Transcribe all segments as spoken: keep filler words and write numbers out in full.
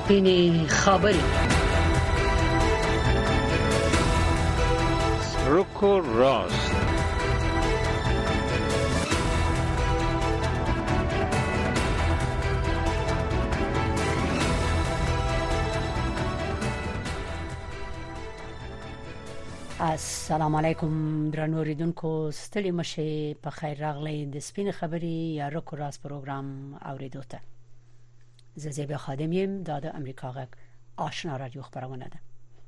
سپینې خبرې. روکو راست. السلام علیکم درنو اوریدونکو، ستړي مشه، په خیر راغلی د سپینې خبرې یا روکو راست پروګرام اوریدو ته. زه زیبا خادم یم، دا د امریکا غږ آشنا رادیو خبرونه ده.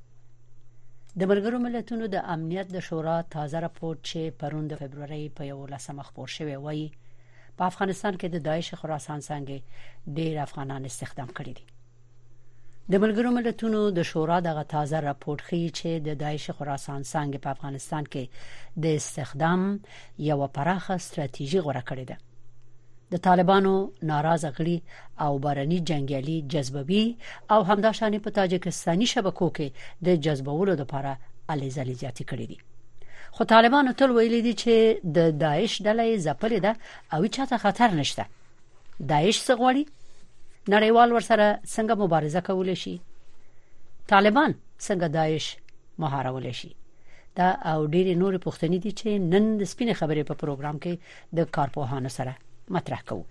د ملګرو ملتونو د امنیت د شورا تازه راپور چې پرون د فبرवरी په یولسمه خپور شوی وایي په افغانستان کې د داعش خراسان څنګه ډېر افغانان استخدام کړي دي. د ملګرو ملتونو د شورا دغه تازه راپور ښیي چې د داعش خراسان څنګه په افغانستان کې د استخدام یو پراخه ستراتیژي غوړه کړې ده. د طالبانو ناراضه غړي او بارني جنگیالي جذبوي او همداشانې په تاجکستاني شبکو کې د جذبولو لپاره الیزالي زیاتې کړې دي. خو طالبانو تل ویلي دي چې د داعش ډلې ځپلې ده او چاته خطر نشته. داعش څه غواړي؟ نړیوال ورسره څنګه مبارزه کولای شي؟ طالبان څنګه داعش مهارولای شي؟ دا او ډېری نور پوښتنې دي چې نن د سپینې خبرې په پروګرام کې د کارپوهانو سره مطرح کوو.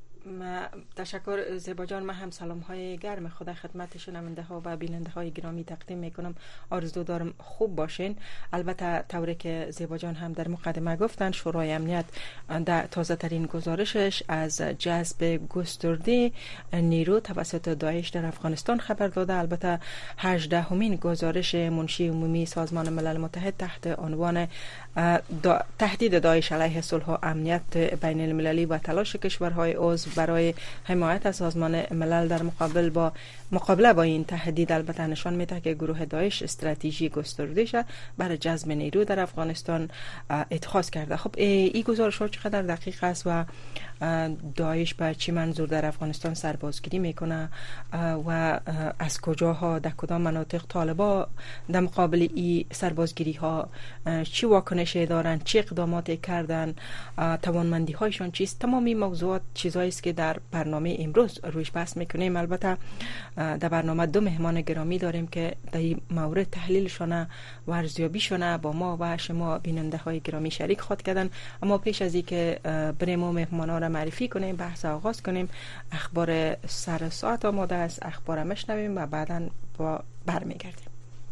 تشکر زیبا جان. من هم سلام های گرم خدا خدمت شنونده ها و بیننده های گرامی تقدیم میکنم. آرزو دارم خوب باشین. البته طوری که زیبا جان هم در مقدمه گفتن، شورای امنیت در تازه ترین گزارشش از جذب گسترده نیرو توسط داعش در افغانستان خبر داده. البته هجدهمین گزارش منشی عمومی سازمان ملل متحد تحت عنوان دا تهدید داعش علیه صلح و امنیت بین المللی و تلاش کشورهای عضو برای حمایت از سازمان ملل در مقابل با مقابله با این تهدید البته نشان میده که گروه داعش استراتژی گسترده شده برای جذب نیرو در افغانستان اتخاذ کرده. خب این گزارش ها چقدر دقیق است و داعش به چه منظور در افغانستان سربازگیری میکنه و از کجاها در کدام مناطق طالبا در مقابل این سربازگیری ها چی واکنشی دارن، چه اقداماتی کردن، توانمندی هایشان چیست؟ تمامی موضوعات چیزایی است که در برنامه امروز رویش بحث میکنیم. البته در برنامه دو مهمان گرامی داریم که در این مورد تحلیلشون و ارزیابیشون با ما و شما بیننده های گرامی شریک خواهد کردن. اما پیش از اینکه بریم و مهمانا را معرفی کنیم، بحث آغاز کنیم، اخبار سر ساعت آماده است، اخبار مشنویم و بعدا با برمیگردیم.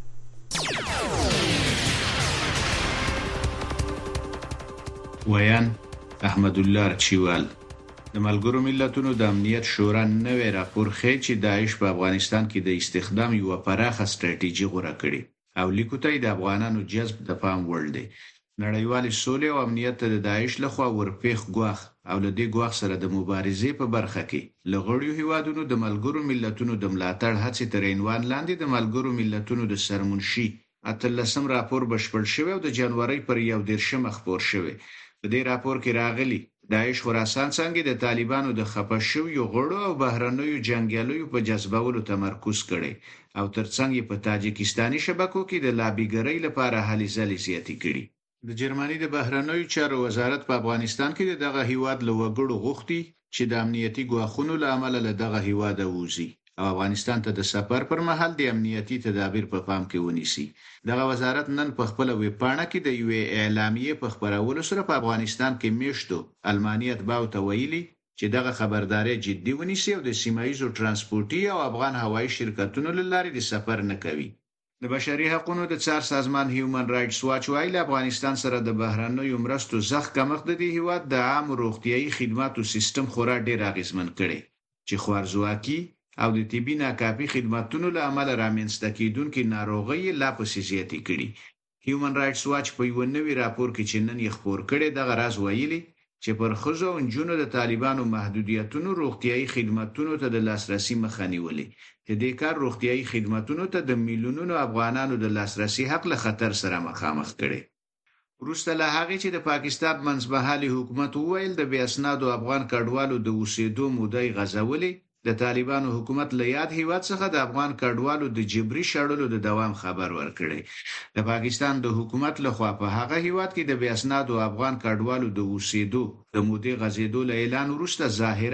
ویان احمد الله چیوال. د ملګرو ملتونو د امنیت شورا نوې راپور ښیي چې داعش په افغانستان کې د استخدام یو پراخه ستراتیژي غوړه کړې او لیکو ته د افغانانو جذب د پام وړ دی. نړیوال سولې او امنیت ته د داعش لخوا ورپېخ ګواښ او له دې ګواښ سره د مبارزې په برخه کې له غړیو هیوادونو د ملګرو ملتونو د ملاتړ هڅې تر عنوان لاندې د ملګرو ملتونو د سرمنشي اتلسم راپور بشپړ شوی او د جنوري پر یو دېرشمه خپور شوی. په دې راپور کې راغلي داعش خراسان څنګه د طالبانو د خپه شویو غړو او بهرنیو جنگیالیو په جذبولو تمرکز کړي او ترڅنګ په تاجکستاني شبکو کې د لابیګرۍ لپاره هلې ځلې زیاتې کړي. د جرمني د بهرنیو چارو وزارت په افغانستان کې دغه هیواد له وګړو غوښتي چې د امنیتي ګواښونو له امله له دغه هیواد ووځي او افغانستان ته د سفر پر مهال د امنیتي تدابیر په پام کې ونیسي. دغه وزارت نن په خپل ویبپاڼه کې د یوې اعلامیې په خبرولو سره په افغانستان کې میشتو الماني اتباعو ته ویلي چې دغه خبرداري جدي ونیسي او د سیمایي ترانسپورتي او افغان هوایي شرکتونو له لارې د سفر نه کوي. د بشري حقوقو د څار سازمان هیومن رائټس واچ وایي افغانستان سره د بهرنیو مرستو زغ کمښت د هیواد د عام روغتيایي خدماتو سیستم خورا ډیر اغیزمن کړي چې خوارزواکي او د طبي ناکافي خدماتونو له امله رامنځته کیدونکې ناروغۍ لا پسې زیاتې کړي. هیومن رائټس واچ په یو نوي راپور کې چې نن یې خپور کړي دغه راز ویلي چې پر ښځو او نجونو د طالبانو محدودیتونو روغتيایي خدماتونو ته د لاسرسي مخه نیولې. د دې کار روغتيایي خدماتونو ته د میلیونونو افغانانو د لاسرسي حق له خطر سره مخامخ کړي. وروسته له هغې چې د پاکستان منځمهالي حکومت وویل د بې اسنادو افغان کډوالو د اوسېدو مودې غځولې، د طالبانو حکومت له یاد هیواد څخه د افغان کډوالو د جبري شړلو د دوام خبر ورکړي. د پاکستان د حکومت لخوا په هغه هیواد کې د بې اسنادو افغان کډوالو د اوسېدو د مودې غځېدو له اعلان وروسته ظاهراً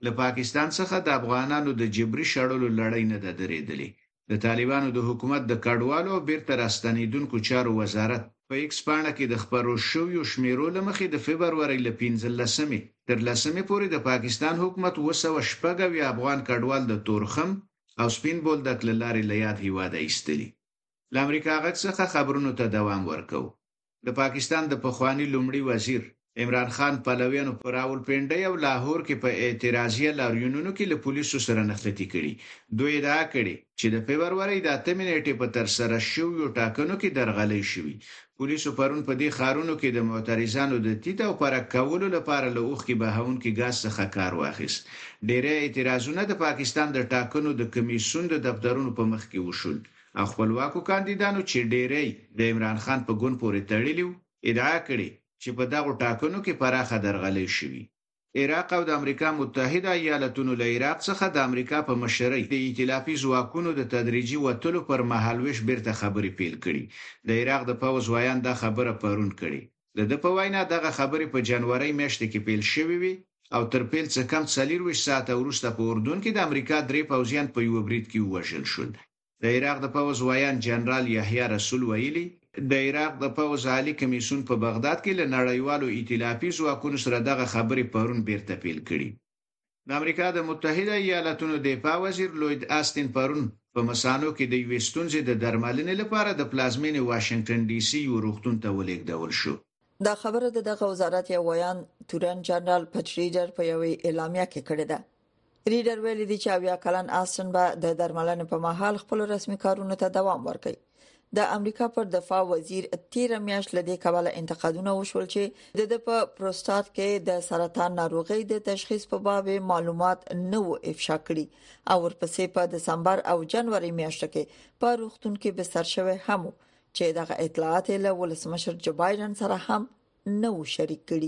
له پاکستان څخه د افغانانو د جبري شړلو لړۍ نه ده درېدلې. د طالبانو د حکومت د کډوالو او بیرته راستنیدونکو چارو وزارت په ایکس پاڼه کې د خبرو شویو شمیرو له مخې د فبرورۍ له پنځلسمې تر لسمې پورې د پاکستان حکومت اوه سوه شپږ اویا افغان کډوال د تورخم او سپین بولدک له لارې له یاد هیواده ایستلي. له امریکا غږ څخه خبرونو ته دوام ورکوو. د پاکستان د پخوانی لومړي وزیر عمران خان پلویانو په راولپنډۍ او لاهور کې په اعتراضیه لاریونونو کې له پولیسو سره نښتې کړي. دوی ادعا کړې چې د فبرورۍ د اتمې نیټې په ترسره شویو ټاکنو کې درغلۍ شوې. پولیسو پرون په دې ښارونو کې د معترضانو د تیت او پرک کولو لپاره له اوښکې بهونکي ګاز څخه کار واخیست. ډېری اعتراضونه د پاکستان د ټاکنو د کمیسیون د دفترونو په مخ کې وشول او خپلواکو کاندیدانو چې ډېری د عمران خان په ګوند پورې تړلي وو ادعا کړې چې په دغه ټاکنو کې پراخه درغلۍ شوې. عراق او د امریکا متحده ایالاتونو له عراق څخه د امریکا په مشرۍ د ائتلافي ځواکونو د تدریجي وټلو پر مهالويش بیرته خبرې پیل کړي. د عراق د پوځ وایان دا خبره پرون کړي. د د په وینا دغه خبرې په جنوري میاشت کې پیل شوې وي او تر پیل څخه کم څلور ساعته وروسته په اردن کې د امریکا درې پوځیان په یو برید کې وژل شول. د عراق د پوځ وایان جنرال یحیی رسول ویلي د عراق د پوځ عالی کمیسیون په بغداد کې له نړیوالو ائتلافي ځواکونو سره دغه خبرې پرون بیرته پیل کړي. د امریکا د متحده ایالاتونو دفاع وزیر لوید آستین پرون په مسانو کې د یوې ستونزې د درملنې لپاره د پلازمینې واشنگټن ډي سي یو روغتون ته ولېږدول شو. دا خبره د دغه وزارت یو ویان تورن جنرال پټریډر په یوې اعلامیه کې کړې ده. ریډر ویلي دی چې اویا کلن آستن به د درملنې په مهال خپل رسمي کارونو ته دوام ورکړي. د امریکا پر دفاع وزیر تیر میاشت لدې کابل انتقادونه وشول چې د په پروستات کې د سرطان ناروغي د تشخیص په باب معلومات نه و افشا کړي او ورپسې په دسمبر او جنوري میاشتو کې په روغتون کې بستر شوی هم چې دغه اطلاعات له ولسمشر جو بایدن سره هم نه و شریک کړي.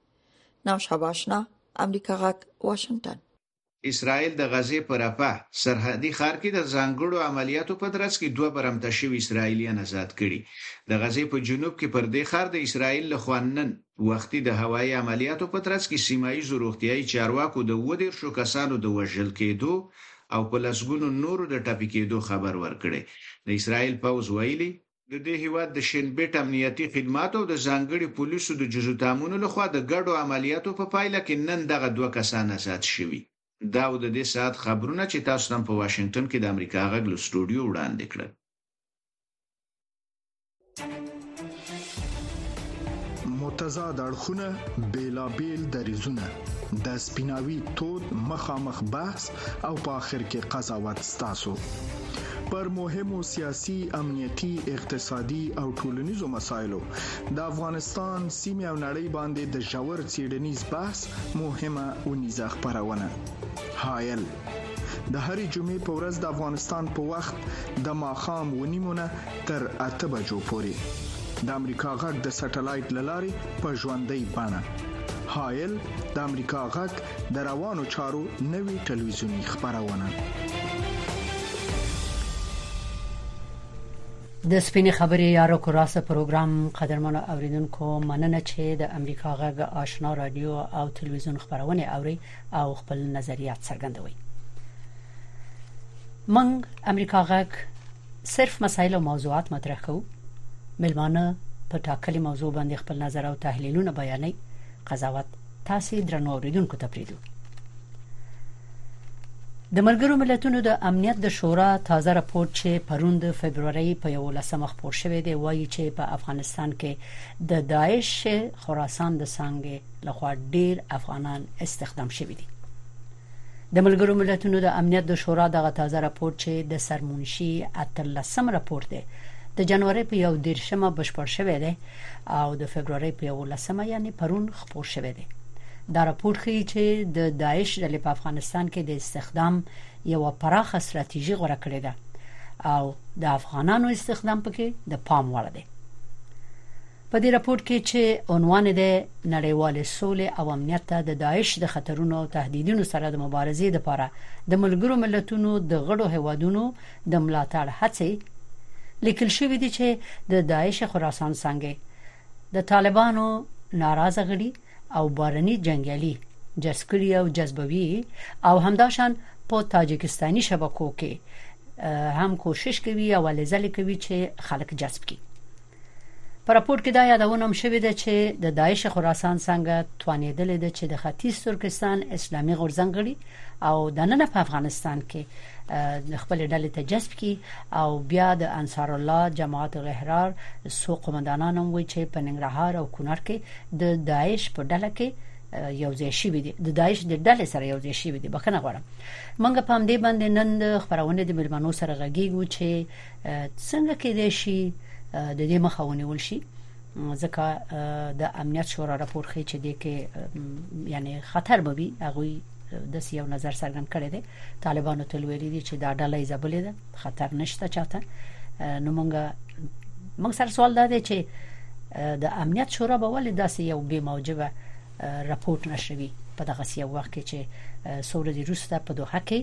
نو شاباشنا امریکا غاک واشنگټن. اسرائیل د غزې په رفح سرحدي ښار کې د ځانګړو عملیاتو په ترڅ کې دوه برمته شوي اسرائیلیان آزاد کړي. د غزې په جنوب کې پر دې ښار د اسرائیل له خوا نن وختي د هوایي عملیاتو په ترڅ کې سیمایي روغتيایي چارواکو د اووه دېرشو کسانو د وژل کېدو او په لسګونو نورو د ټاپي کېدو خبر ورکړي. د اسرائیل پوځ ویلي د دې هیواد د شینبټ امنیتي خدماتو او د ځانګړي پولیسو د جزو تامونو لخوا د ګډو عملیاتو په پایله کې نن دغه دوه کسان آزاد شوي. دا و د دې ساعت خبرونه چې تاسو نن په واشنگټن کې د امریکا غږ له سټوډیو وړاندې کړل. متضاد اړخونه بیلابیل دریزونه د سپیناوي تود مخامخ بحث او په اخر کې قضاوت ستاسو پر مهمو سیاسي، امنیتي، اقتصادي او ټولنیزو مسایلو د افغانستان سیمه او نړۍ باندې د ژور څېړنیز بحث مهمه ونیزه خبرونه. هایل د هرې جمعې په ورځ د افغانستان په وخت د ماښام ونیمونه تر اته بجو پورې د امریکا غږ د سټلایټ لارې په ژوندۍ بڼه. هایل د امریکا غږ د روانو چارو نوي ټلویزیونی خبرونه. د سپینې خبرې یارو کوراسه پروګرام قدرمنو اوریدونکو مننه چې د امریکا غږ آشنا رادیو او تلویزیون خبرونه اوري او خپل نظریات څرګندوي. من امریکا غږ صرف مسایل او موضوعات مطرح کوو. ملمانه په ټاکلي موضوع باندې خپل نظر او تحلیلونه بیانوي. قضاوت تاسو درنو اوریدونکو ته پریږدو. د ملګرو ملتونو د امنیت د شورا تازه راپور چې پرون د فبرवरी په یولسمه خپور شوی دی وایي چې په افغانستان کې د داعش خراسان د څنګه لخوا ډیر افغانان استخدام شوي دي. د ملګرو ملتونو د امنیت د شورا دغه تازه راپور چې د سرمنشي اتلسم راپور دی د جنوري په یو دیرشمه بشپړ شوی دی او د فبرवरी په یولسمه یعنی پرون خپور شوی دی. دا راپور ښیي چې د داعش ډلې په افغانستان کې د استخدام یو پراخه ستراتیژي غوړه کړې ده او د افغانانو استخدام پکې د پام وړ دی. په دې راپور کې چې عنوان دی نړیوال سولې او امنیت ته د داعش د خطرونو او تهدیدونو سره د مبارزې لپاره د ملګرو ملتونو د غړو هیوادونو د ملاتړ هڅې لیکل شوی دی چې د داعش خراسان څنګه د طالبانو ناراضه غړي او بارني جنگیالي جذبکړي او جذبوي او همداشان په تاجکستاني شبکو کې هم کوشش کوي او لزل کوي چې خلک جذب کړي. په راپور کې دا یادونه هم شوې ده چې د داعش خراسان څنګه توانیدل ده چې د ختیځ ترکستان اسلامي غورځنګړي او د نن په افغانستان کې د خپل ډلې ته جذب کړي او بیا د انصار الله جماعت الاحرار سو قومندانان هم وایي چې په ننګرهار او کونړ کې د داعش په ډله کې یو ځای شي دي د داعش د ډلې سره یو ځای شي دي. بخنه غواړم منګه په دې باندې نن د خبرونه د ملمنو سره غږیږو چې څنګه کې دي شي د دې مخاوني ولشي ځکه د امنیت شورا راپور خي چې د کې یعنی خطر به وي هغه د سیاو نظر څرګند کړی دی. طالبانو ته ویلي دي چې دا ډله ایزابلې ده خطر نشته چاته. نو مونږ موږ سره سوال دا دی چې د امنیت شورا به ولې داسې یو بې موجبه راپورټ نشوي په دغه سیاو وخت کې چې سعودي روسته په دوحه کې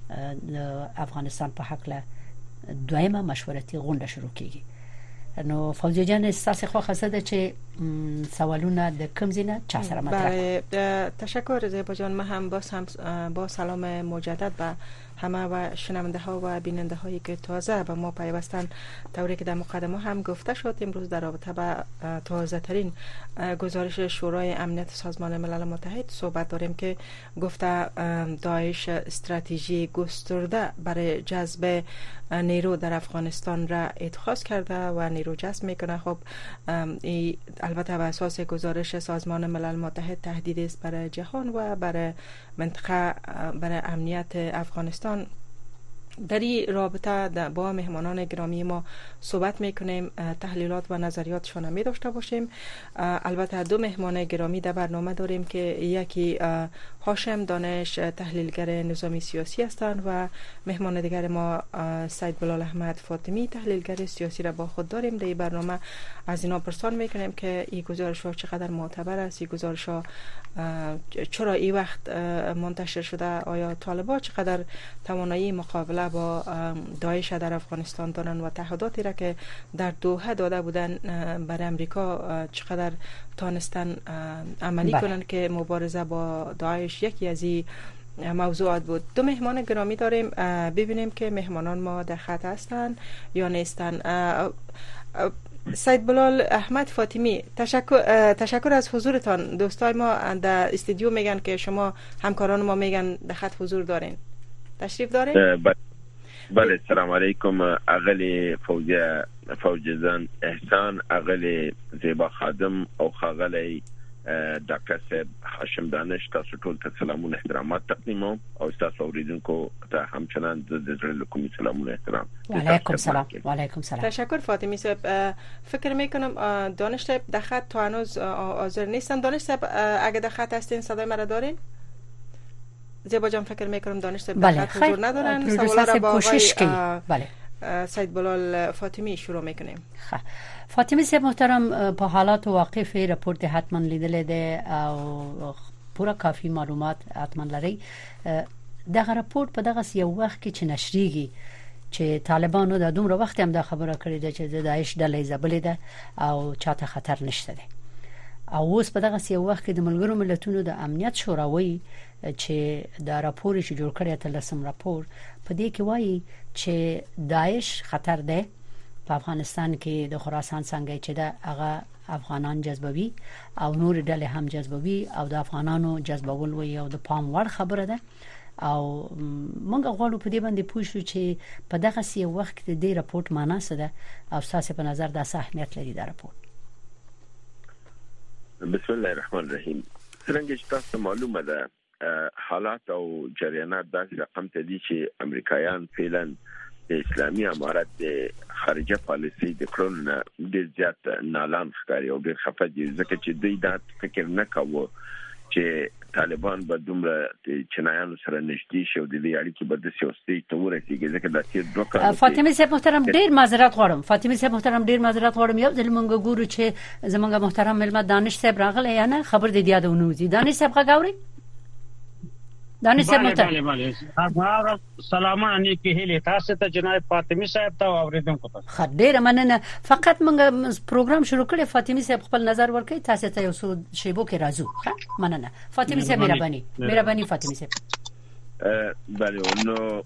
د افغانستان په حق له دویمه مشورتي غونډه شروع کیږي. نو فوزیه جان اساس خو خاصه ده چې سوالونه د کوم زینه چا سره مطرح بله تشکر زیبا جان. ما هم باز هم با سلام مجدد به همه و شنونده ها و بیننده هایی که تازه به ما پیوستن. طوری که در مقدمه هم گفته شد امروز در رابطه با تازه ترین گزارش شورای امنیت سازمان ملل متحد صحبت داریم که گفته داعش استراتژی گسترده برای جذب نیرو در افغانستان را اتخاذ کرده و نیرو جذب میکنه. خب البته بر اساس گزارش سازمان ملل متحد تهدید است برای جهان و برای منطقه برای امنیت افغانستان. در این رابطه با مهمانان گرامی ما صحبت میکنیم، تحلیلات و نظریاتشان می داشته باشیم. البته دو مهمان گرامی در برنامه داریم که یکی هاشم دانش تحلیلگر نظامی سیاسی هستند و مهمان دیگر ما سید بلال احمد فاطمی تحلیلگر سیاسی را با خود داریم. در این برنامه از اینا پرسان میکنیم که این گزارش ها چقدر معتبر است، این گزارش ها چرا این وقت منتشر شده، آیا طالبان چقدر توانایی مقابله با داعش در افغانستان دارن و تعهداتی را که در دوحه داده بودن برای امریکا چقدر تانستن عملی بله. کنن که مبارزه با داعش یکی از این موضوعات بود. دو مهمان گرامی داریم، ببینیم که مهمانان ما در خط هستن یا نیستن. سید بلال احمد فاطمی تشکر تشکر از حضورتان. دوستای ما در استودیو میگن که شما همکاران ما میگن در خط حضور دارین، تشریف دارین؟ بله سلام علیکم. اغلی فوزیه فوجزان احسان، اغلی زیبا خادم او خاغلی ډاکټر صاحب هاشم دانش، تاسو ټول ته سلامونه احترامات تقدیموم او تاسو اوریدونکو ته همچنان د زړه له کومې سلامونه احترام. وعلیکم سلام. وعلیکم سلام. تشکر فاطمی صاحب. فکر میکنم دانش صاحب در خط تا هنوز حاضر نیستن. دانش صاحب اگه در خط هستین صدای مرا دارین؟ زیبا جان فکر میکنم دانش صاحب در خط حضور ندارن. سوالا را با کوشش کنید. بله. سید بلال فاطمی شروع میکنیم. خب فاطمی صاحب محترم، په حالات واقف رپورت حتما لیدل ده او پورا کافی معلومات حتما لري. دغه رپورت په دغه یو وخت کې چې نشریږي چې طالبانو د دومره وخت هم دا خبره کړې ده چې د داعش ډلې زبلې ده او چاته خطر نشته ده. او اوس په دغه یو وخت کې د ملګرو ملتونو د امنیت شوراوي چې دا راپور چې جوړ کړی ته لسم راپور په دې کې وایي چې داعش خطر ده په افغانستان کې د خراسان څنګه چې دا هغه افغانان جذبوي او نور ډلې هم جذبوي او د افغانانو جذبول وي او د پام وړ خبره ده. او موږ غواړو په دې باندې پوه شو چې په دغه سی وخت کې د دې راپورټ معنا څه ده او تاسو په نظر د اهمیت لري دا راپورټ. بسم الله الرحمن الرحیم. څنګه چې تاسو معلومه ده حالات او جریانات داسې رقم ته دي چې امریکایان فعلا د اسلامي امارت د خارجه پالیسي د کړنو ډېر زیات نالان ښکاري او ډېر خفه دي ځکه چې دوی دا فکر نه کوي چې طالبان به دومره چینایانو سره نږدې شي او د دې اړیکې به د سیاستي تور رسیږي ځکه دا تیر دوه کال. فاطمه صاحب محترم ډېر معذرت غواړم. فاطمه صاحب محترم ډېر معذرت غواړم. یو ځل مونږ ګورو چې زمونږ محترم ملما دانش صاحب راغلی یا نه خبر دې یادونه وزي. دانش صاحب غاوري دانش صاحب مته بله بله بله سلامونه نیکی هیله تاسو ته جناب فاطمی صاحب ته اوریدونکو ته خډیر مننه فقط موږ پروګرام شروع کړی فاطمی صاحب خپل نظر ورکړي تاسو ته یو څو شیبو کې راځو مننه فاطمی صاحب مهرباني مهرباني فاطمی صاحب بله نو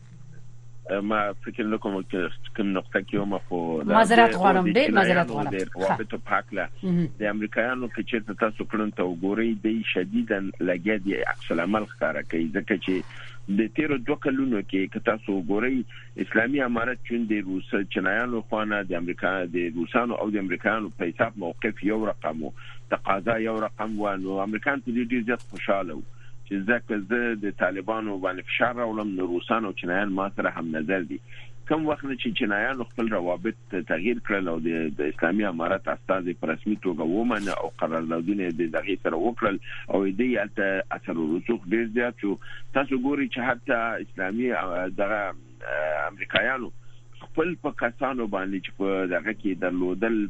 ما فکر نکوم که کوم نقطه کې ما خو معذرت غواړم ډېر معذرت غواړم د روابط پاکله د امریکایانو کې چې تاسو کړن ته وګورئ د شدیداً لګیا دي عکس العمل ښکارا کوي ځکه چې د تیر دوه کلونو کې که تاسو وګورئ اسلامي امارت چې د روس چینایانو خوانه د امریکا د روسانو او د امریکایانو په حساب موقف یو رقم او تقاضا یو رقم و نو امریکایان ته ډېر زیات خوشاله وو چې ځکه زه د طالبانو باندې فشار راولم نو روسانو او چینایان ما سره هم نظر دي کوم وخت چې چینایانو خپل روابط تغییر کړل او د اسلامي امارت استازي په رسمي توګه ومنه او قراردادونه د دغه سره وکړل او دې الته اثر رسوخ ډیر زیات شو تاسو ګورئ چې حتی اسلامي دغه امریکایانو خپل په کسانو باندې چې په دغه کې درلودل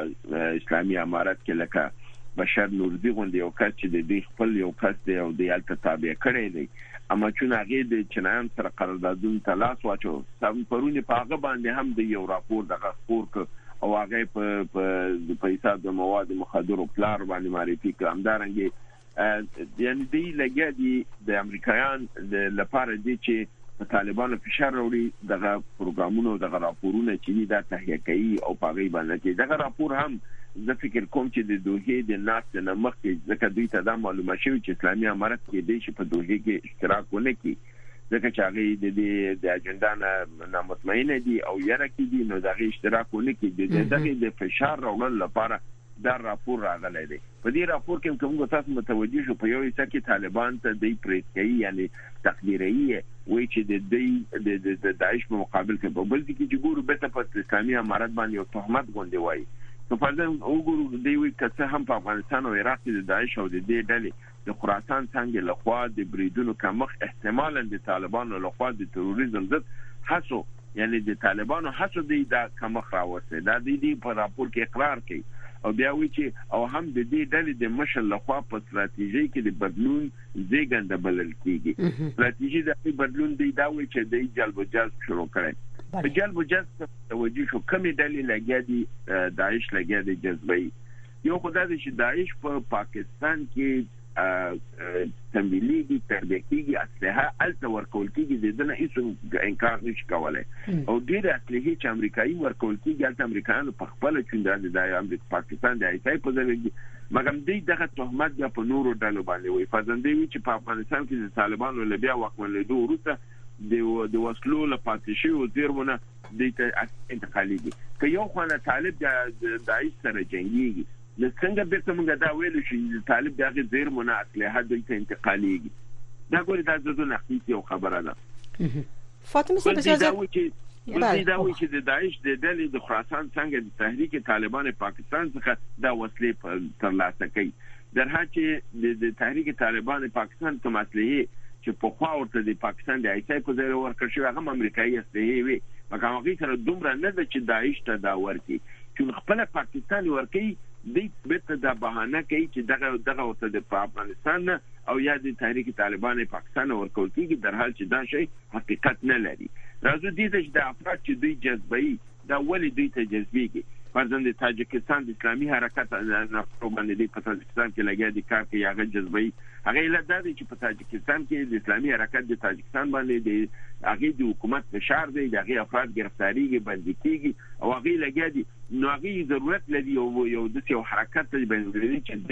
په اسلامي امارت کې لکه بشر نورزی غوندي یو کس چې د دې خپل یو کس دی او د الته تابع کړی دی اما چې هغه د چینایان سره قراردادونه تلاش واچو سم پرونی په هغه باندې هم د یو راپور دغه خور او هغه په په حساب د مواد مخدر او پلار باندې معرفي کړ همدارنګه یعنی دی لګیا دي د امریکایان لپاره دي چې طالبانو فشار وروړي دغه پروګرامونو دغه راپورونه چې دا تهیه کوي او په غي باندې دغه راپور هم زه فکر کوم چې د دوه د ناس نه مخکې ځکه دوی ته دا معلومه شوی چې اسلامي امارت کې دی چې په دوه کې اشتراک ونکړي ځکه چې هغه د دې د اجنډا نه نامطمئن دي او یره کې دي نو دغه اشتراک ونکړي د دغه د فشار راوړل لپاره دا راپور راغلی دی په دې راپور کې کوم تاسو متوجي شو په یو ځکه کې طالبان ته د پریکړې یعنی تقدیري وایي چې د دې د داعش په مقابل کې په بل کې چې ګورو به په اسلامي امارت باندې یو تهمت غونډي وایي په فرضاً وګورو دی وی که هم په افغانستان او عراق کې د داعش او د دې ډلې د خراسان څنګه لخوا د بریدونو کمخ احتمالاً د طالبانو لخوا د تروریزم ضد هڅو یعنی د طالبانو هڅو دی دا کمخ راوځي دا د دې په راپور کې اقرار کوي او بیا وی چې او هم د دې ډلې د مشر لخوا په ستراتیژي کې د بدلون زیږنده بلل کیږي ستراتیژي د بدلون دی دا وی چې د جلب و جذب شروع کړي په جلب و جذب توجه شو کمی ډلې لګیا دي داعش لګیا دي جذبي یو خدای دې چې داعش په پاکستان کې تمویلي تربیتي اسلحه الته ورکول کیږي د دې نه هیڅ انکار نشي کولای او ډېر اسلحه چې امریکایي ورکول کیږي الته امریکایانو په خپل چوندې د امریکا پاکستان د ایسای په ځای مګم دې دغه تهمت په نورو ډلو باندې وي فزندې وي چې په افغانستان کې د طالبانو لبیا وکولې دوه وروسته د د وسلو لپاره شي او زیرونه د انتقالي دي که یو خانه طالب د داعش سره جنگيږي نو څنګه به څنګه دا ویل شي طالب دغه زیرونه اصله د انتقالي دا ګوري دا د نقطې یو خبره ده فاطمه صاحب دا وایي چې دا وایي چې د داعش د ډلې د خراسان څنګه د تحریک طالبان پاکستان څخه دا وسلې ترلاسه کوي درها چې د تحریک طالبان پاکستان ته مسلې چې په خوا ورته د پاکستان د ایسای په ځای ورکړ شوی هغه امریکایي اسلحې وي مګر هغه سره دومره نه ده چې داعش ته دا ورکړي چې خپل پاکستان ورکړي د بیت د بهانه کوي چې دغه دغه ورته د افغانستان او یا د تحریک طالبان پاکستان ورکول کیږي در حال چې دا شی حقیقت نه لري راځو دې چې د افراد چې دوی جذبي دا ولې دوی ته جذبيږي فرضاً د تاجکستان د اسلامي حرکت نه په باندې د تاجکستان کې لګیا دي کار کوي هغه جذبي هغه له د چې په تاجکستان کې د اسلامي حرکت د تاجکستان باندې د هغه د حکومت فشار دی د هغه افراد گرفتاریږي باندې کیږي او هغه لګیا دي نو هغه ضرورت لري او یو د یو حرکت باندې چې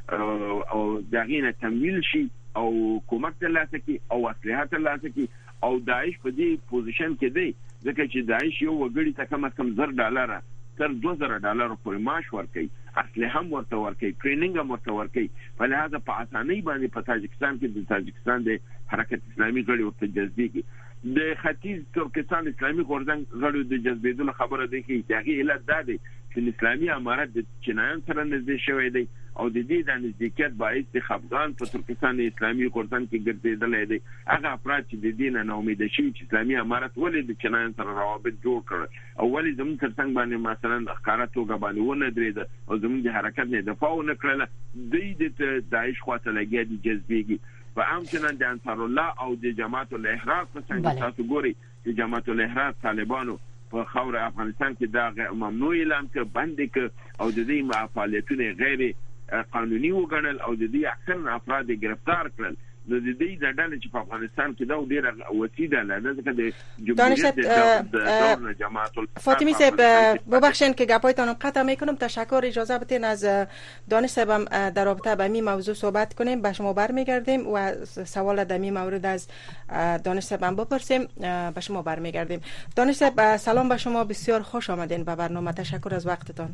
دی او دغه نه تمویل شي او کومک ترلاسه کی او اسلحه ترلاسه کی او داعش په دې پوزیشن کې دی ځکه چې داعش یو وګړي ته کم از کم زر ډالر تر دوه زره ډالر پورې معاش ورکړي اصله هم ورته ورکړي ټریننګ هم ورته ورکړي په لحاظ په اسانۍ باندې په تاجکستان کې د تاجکستان د حرکت اسلامي غړي ورته جذبيږي د ختیځ ترکستان اسلامي غورځنګ غړي د جذبېدلو خبره ده چې هغه علت ده چې اسلامي امارت د چینایان سره نږدې شوی دی او د دې د نزدېکت باعث د خفګان په ترکستان اسلامي غورځنګ کې ګرځېدل دي هغه افراد چې د دې نه امید شي چې اسلامي امارت ولې د چینایان سره روابط جوړ کړ او ولې زموږ ترڅنګ باندې مثلا ښکارا توګه باندې ونه درېد او زموږ د حرکت نه دفاع نه کړل د دې د داعش خواته لګیا دي جذبيږي و همچنین د انصارالله او د جماعت الاحرار په څنګه تاسو ګوري چې جماعت الاحرار طالبانو په خاور افغانستان کې دا ممنوع اعلان کړ باندې ک او د دې فعالیتونه غیر قانوني وګڼل او د دې اکثر افراد گرفتار کړل. نو د دې د ډلې چې په افغانستان کې دا ډېره وسیله ده ځکه د جمهوریت د جماعت فاطمی صاحب ببخشید که گپایتان قطع میکنم. تشکر. اجازه بدین از دانش صاحب در رابطه با این موضوع صحبت کنیم. به شما برمیگردیم و سوال در این مورد از دانش صاحب بپرسیم. به شما برمیگردیم. دانش صاحب سلام به شما، بسیار خوش آمدین به برنامه. تشکر از وقتتان.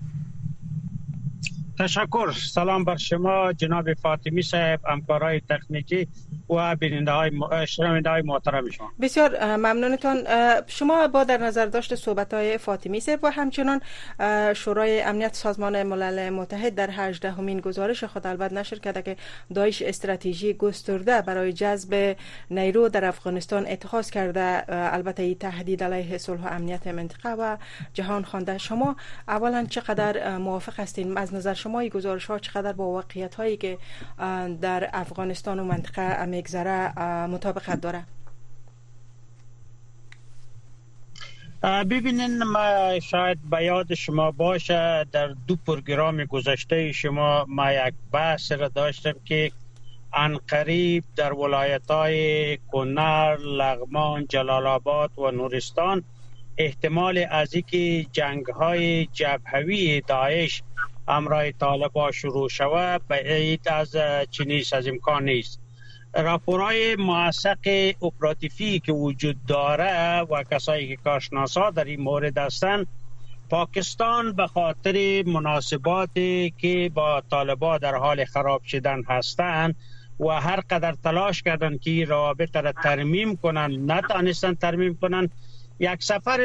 تشکر. سلام بر شما جناب فاطمی صاحب، همکارای تکنیکی و بیننده های شنونده های محترم شما. بسیار ممنونتان. شما با در نظر داشت صحبت های فاطمی صاحب و همچنان شورای امنیت سازمان ملل متحد در هجدهمین گزارش خود البته نشر کرده که داعش استراتژی گسترده برای جذب نیرو در افغانستان اتخاذ کرده، البته این تهدید علیه صلح و امنیت منطقه و جهان خوانده. شما اولا چقدر موافق هستین؟ از نظر شما این گزارش ها چقدر با واقعیت هایی که در افغانستان و منطقه میگذره مطابقت داره؟ ببینین، ما شاید به یاد شما باشه در دو پروگرام گذشته شما ما یک بحث را داشتم که عنقریب در ولایت های کنر، لغمان، جلال آباد و نورستان احتمال از اینکه جنگ های جبهوی داعش همراه طالبان شروع شود بعید از چنیست، از امکان نیست. راپورهای موثق اپراتیفی که وجود داره و کسایی که کارشناسا در این مورد هستند، پاکستان به خاطر مناسباتی که با طالبان در حال خراب شدن هستند و هر قدر تلاش کردن که روابط را ترمیم کنن نتانستن ترمیم کنن. یک سفر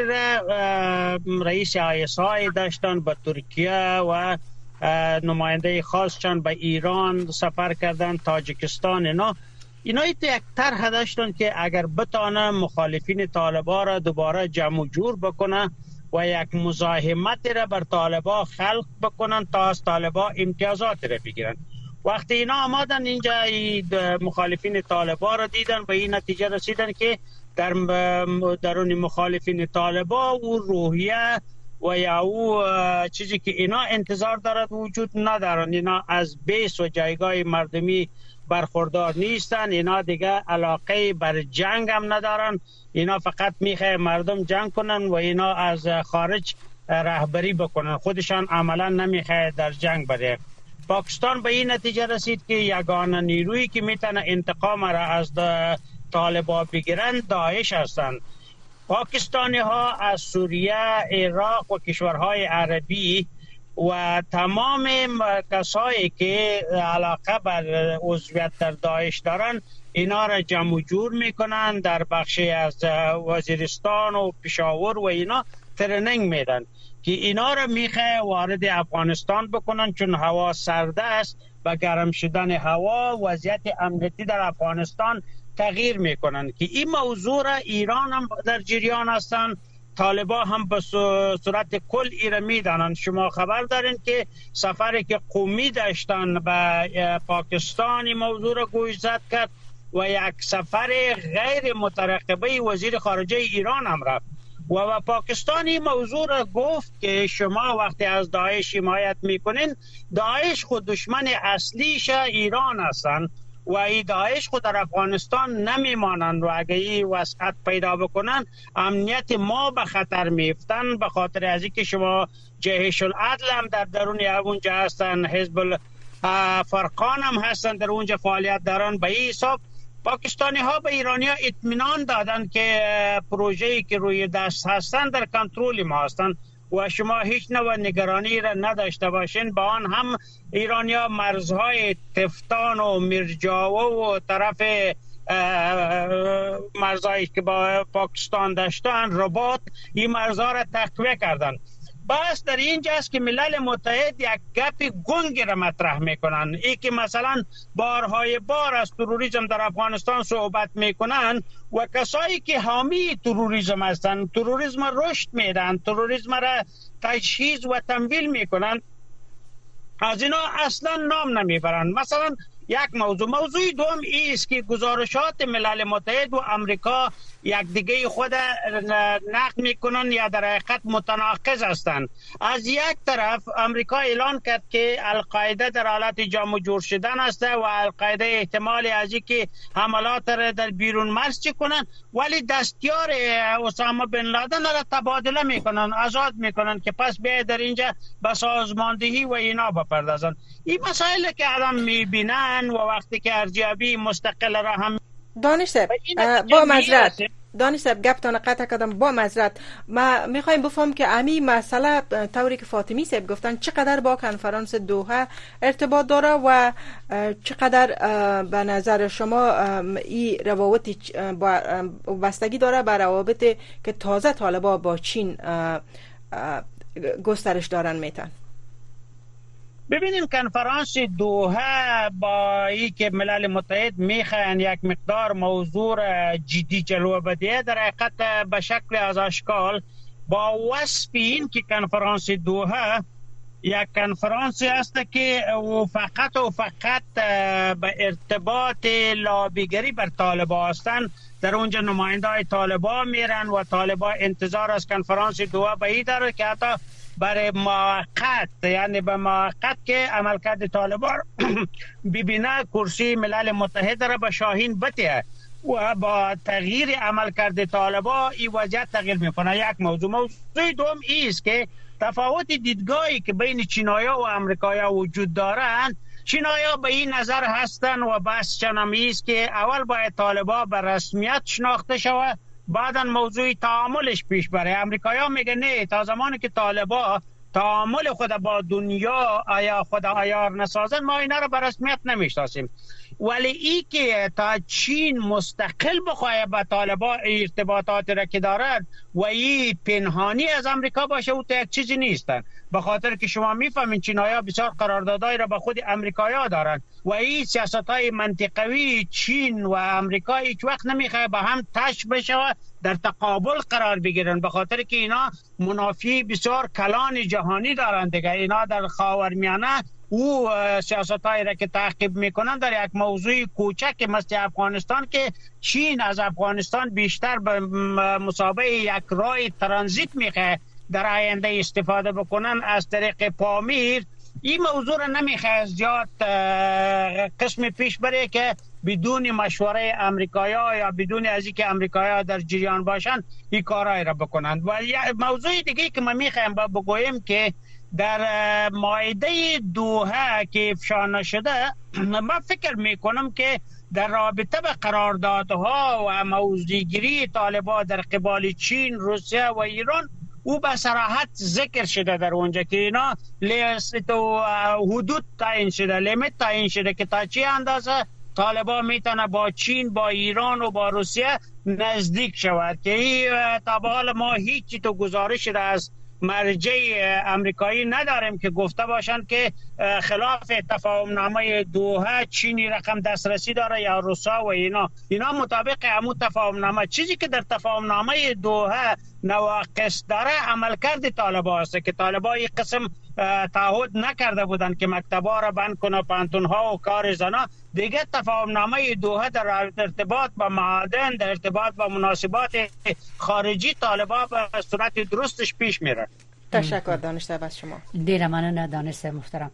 را رئیس آی اس آی داشتن به ترکیه و نماینده خاصشان به ایران سفر کردن، تاجیکستان. اینا اینا یک طرح داشتن که اگر بتانه مخالفین طالبان را دوباره جمع جور بکنه و یک مزاحمت را بر طالبان خلق بکنن تا از طالبان امتیازات را بگیرن. وقتی اینا آمدن اینجا مخالفین طالبان را دیدن و این نتیجه رسیدن که در درون مخالفین طالبان و روحیه و یا او چیزی که اینا انتظار دارد وجود ندارن. اینا از بیس و جایگاه مردمی برخوردار نیستن. اینا دیگه علاقه بر جنگ هم ندارن. اینا فقط میخواه مردم جنگ کنن و اینا از خارج رهبری بکنن، خودشان عملا نمیخواه در جنگ بره. پاکستان به این نتیجه رسید که یگانه نیرویی که میتونه انتقام را از طالبان بگیرن داعش هستند. پاکستانی ها از سوریه، عراق و کشورهای عربی و تمام کسایی که علاقه بر عضویت در داعش دارن اینا را جمع جور میکنن در بخشی از وزیرستان و پشاور و اینا ترنینگ میدن که اینا را میخواه وارد افغانستان بکنن، چون هوا سرد است و گرم شدن هوا وضعیت امنیتی در افغانستان تغییر میکنن که این موضوع را ایران هم در جریان هستن، طالبان هم به صورت کل ایره میدانند. شما خبر دارین که سفری که قومی داشتن به پاکستان این موضوع را گوشزد کرد و یک سفر غیر مترقبه وزیر خارجه ایران هم رفت و با پاکستان این موضوع را گفت که شما وقتی از داعش حمایت میکنین، داعش خود دشمن اصلیش ایران هستن و ای داعش خود در افغانستان نمیمانند و اگه ای وسعت پیدا بکنن امنیت ما به خطر میفتن. به خاطر از اینکه شما جهش العدل هم در درون اونجا هستن، حزب الفرقان هم هستن در اونجا فعالیت دارن. به این حساب پاکستانی ها به ایرانی ها اطمینان دادن که پروژه‌ای که روی دست هستن در کنترل ما هستن و شما هیچ نوع نگرانی را نداشته باشین. با آن هم ایرانی ها مرزهای تفتان و مرجاوه و طرف مرزهایی که با پاکستان داشتن، رباط، این مرزها را تقویه کردن. بس در اینجا است که ملل متحد یک گپ گنگ را مطرح میکنن، ای که مثلا بارهای بار از تروریسم در افغانستان صحبت میکنن و کسایی که حامی تروریسم هستن، تروریسم رشد میدن، تروریسم را تجهیز و تمویل میکنن، از اینا اصلا نام نمیبرن. مثلا یک موضوع. موضوع دوم است که گزارشات ملل متحد و امریکا یک دیگه خود نقد میکنن یا در حقیقت متناقض هستند. از یک طرف امریکا اعلان کرد که القاعده در حالت جمع جور شدن است و القاعده احتمال از اینکه حملات را در بیرون مرز کنن، ولی دستیار اسامه بن لادن را تبادله میکنن، آزاد میکنن که پس بیاید در اینجا به سازماندهی و اینا بپردازن. این مسائل که آدم میبینن و وقتی که ارزیابی مستقل را هم دانش صاحب با معذرت دانش صاحب گفتان قطع کردم، با معذرت ما میخوایم بفهم که امی مسئله طوری که فاطمی صاحب گفتن چقدر با کنفرانس دوحه ارتباط داره و چقدر به نظر شما این روابطی بستگی داره به روابطی که تازه طالبان با چین گسترش دارن میتن. ببینیم کنفرانس دوحه با ای که ملل متحد میخواین یک مقدار موضوع جدی جلو بده، در حقیقت به شکل از اشکال با وصف این که کنفرانس دوحه یک کنفرانسی است که فقط و فقط به ارتباط لابیگری بر طالبان هستند. در اونجا نماینده های طالبان میرن و طالبان انتظار از کنفرانس دوحه به این داره که حتی برای موقت، یعنی به موقت که عملکرد طالبان ببینه کرسی ملل متحد را به شاهین بته و با تغییر عملکرد طالبان این وضعیت تغییر میکنه. یک موضوع. موضوع دوم است که تفاوت دیدگاهی که بین چینایا و امریکایا وجود دارند، چینایا به این نظر هستند و بس چنمی است که اول باید طالبان به رسمیت شناخته شود، بعدا موضوع تعاملش پیش بره. امریکایا میگه نه، تا زمانی که طالبان تعامل خود با دنیا آیا خود عیار نسازن ما اینا رو به رسمیت نمیشناسیم. ولی ای که تا چین مستقل بخواه با طالبان ارتباطات را که دارد و ای پنهانی از امریکا باشه او تا یک چیزی نیستن، به خاطر که شما میفهمین چینایا بسیار قراردادهای را با خود امریکایا دارن و این سیاستهای منطقوی چین و امریکا هیچ وقت نمیخواه با هم تش بشه و در تقابل قرار بگیرن، به خاطر که اینا منافی بسیار کلان جهانی دارن دیگه. اینا در خاورمیانه او سیاستایی را که تعقیب میکنن در یک موضوع کوچک مثل افغانستان که چین از افغانستان بیشتر به مسابقه یک راه ترانزیت میخواه در آینده استفاده بکنن از طریق پامیر، این موضوع را نمیخواه زیاد قسم پیش بره که بدون مشوره امریکایا یا بدون از اینکه امریکایا در جریان باشن این کارهای را بکنند. و موضوع دیگه که ما میخوایم بگویم که در مائده دوحه که افشا نشده، من فکر میکنم که در رابطه به قراردادها و موضوعگیری طالبان در قبال چین، روسیه و ایران او به صراحت ذکر شده در اونجا که اینا لیست و حدود تعیین شده، لیمیت تعیین شده که تا چی اندازه طالبان میتونه با چین، با ایران و با روسیه نزدیک شود که این تا به حال ما هیچی تو گزارش را از مرجع امریکایی نداریم که گفته باشند که خلاف تفاهم نامه دوحه چینی رقم دسترسی داره یا روسا و اینا. اینا مطابق همون تفاهم نامه، چیزی که در تفاهم نامه دوحه نواقص داره عملکرد طالبان است که طالبان یک قسم تعهد نکرده بودن که مکتبا را بند کنه، پانتونها و کار زنا. دیگه تفاهم نامه دوحه در ارتباط با معادن، در ارتباط با مناسبات خارجی طالبان به صورت درستش پیش میره. تشکر دانشجو از شما. ډیره مننه دانشجو محترم.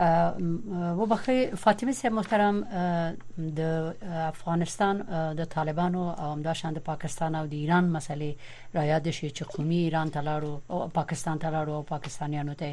و بخیر فاطمه صاحب محترم، د افغانستان د طالبانو او همداشان د پاکستان او د ایران مسلې را یاد شي چې قومي ایران تلاړو او پاکستان تلاړو او پاکستانیانو ته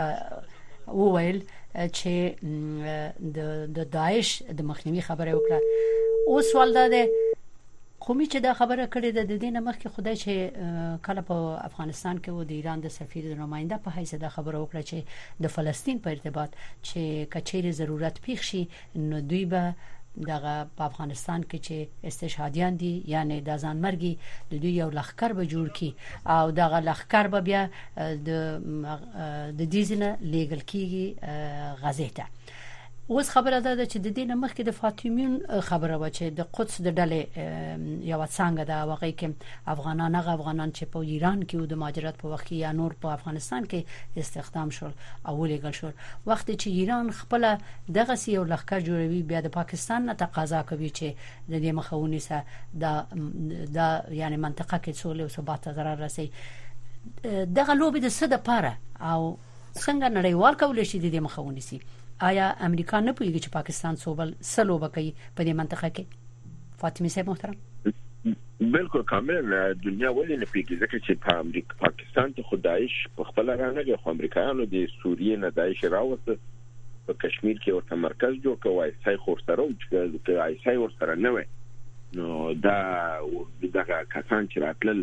وویل چې د د داعش د مخنیوي خبره وکړه. او سوال ده قومي چې دا خبره کړې ده د دې نه مخکې خدای چې کله په افغانستان کې و د ایران د سفیر د نماینده په حیث دا خبره وکړه چې د فلسطین په ارتباط چې کچېرې ضرورت پیښ شي نو دوی به دغه په افغانستان کې چې استشهادیان دي یعنی د ځانمرګي د دوی یو لخر به جوړ کی او دغه لخر به بیا د د دې ځنه لیګل کیږي غزې ته. اوس خبره ده چې د دې نمخ کې د فاطمیون خبره و چې د قدس د ډلې یو څنګه د واقعي کې افغانان هغه افغانان چې په ایران کې او د مهاجرت په وخت کې یا نور په افغانستان کې استخدام شول او ولېګل شول وخت چې ایران خپل دغه یو لخر جوړوي بیا د پاکستان نه تقاضا کوي چې د دې مخاوني سره د د یعنی منطقه کې څول او ثبات ضرر رسي دغه لوبي د څه د پاره او څنګه نړیوال کول شي د دې مخاوني سي آیا امریکا نه پوهیږي چې پاکستان سوبل سلو بکې په دې منطقه کې فاطمه صاحب محترم بالکل کامل دنیا ولې نه پیږي ځکه چې په امریکا پاکستان ته خدایش په خپل رانه خو امریکایانو د سوریې نه دایښ راوته په کشمیر کې ورته مرکز جوړ کړی سای خورسره او چې آیسای ورسره نه وي نو دا دغه کسان چې راتلل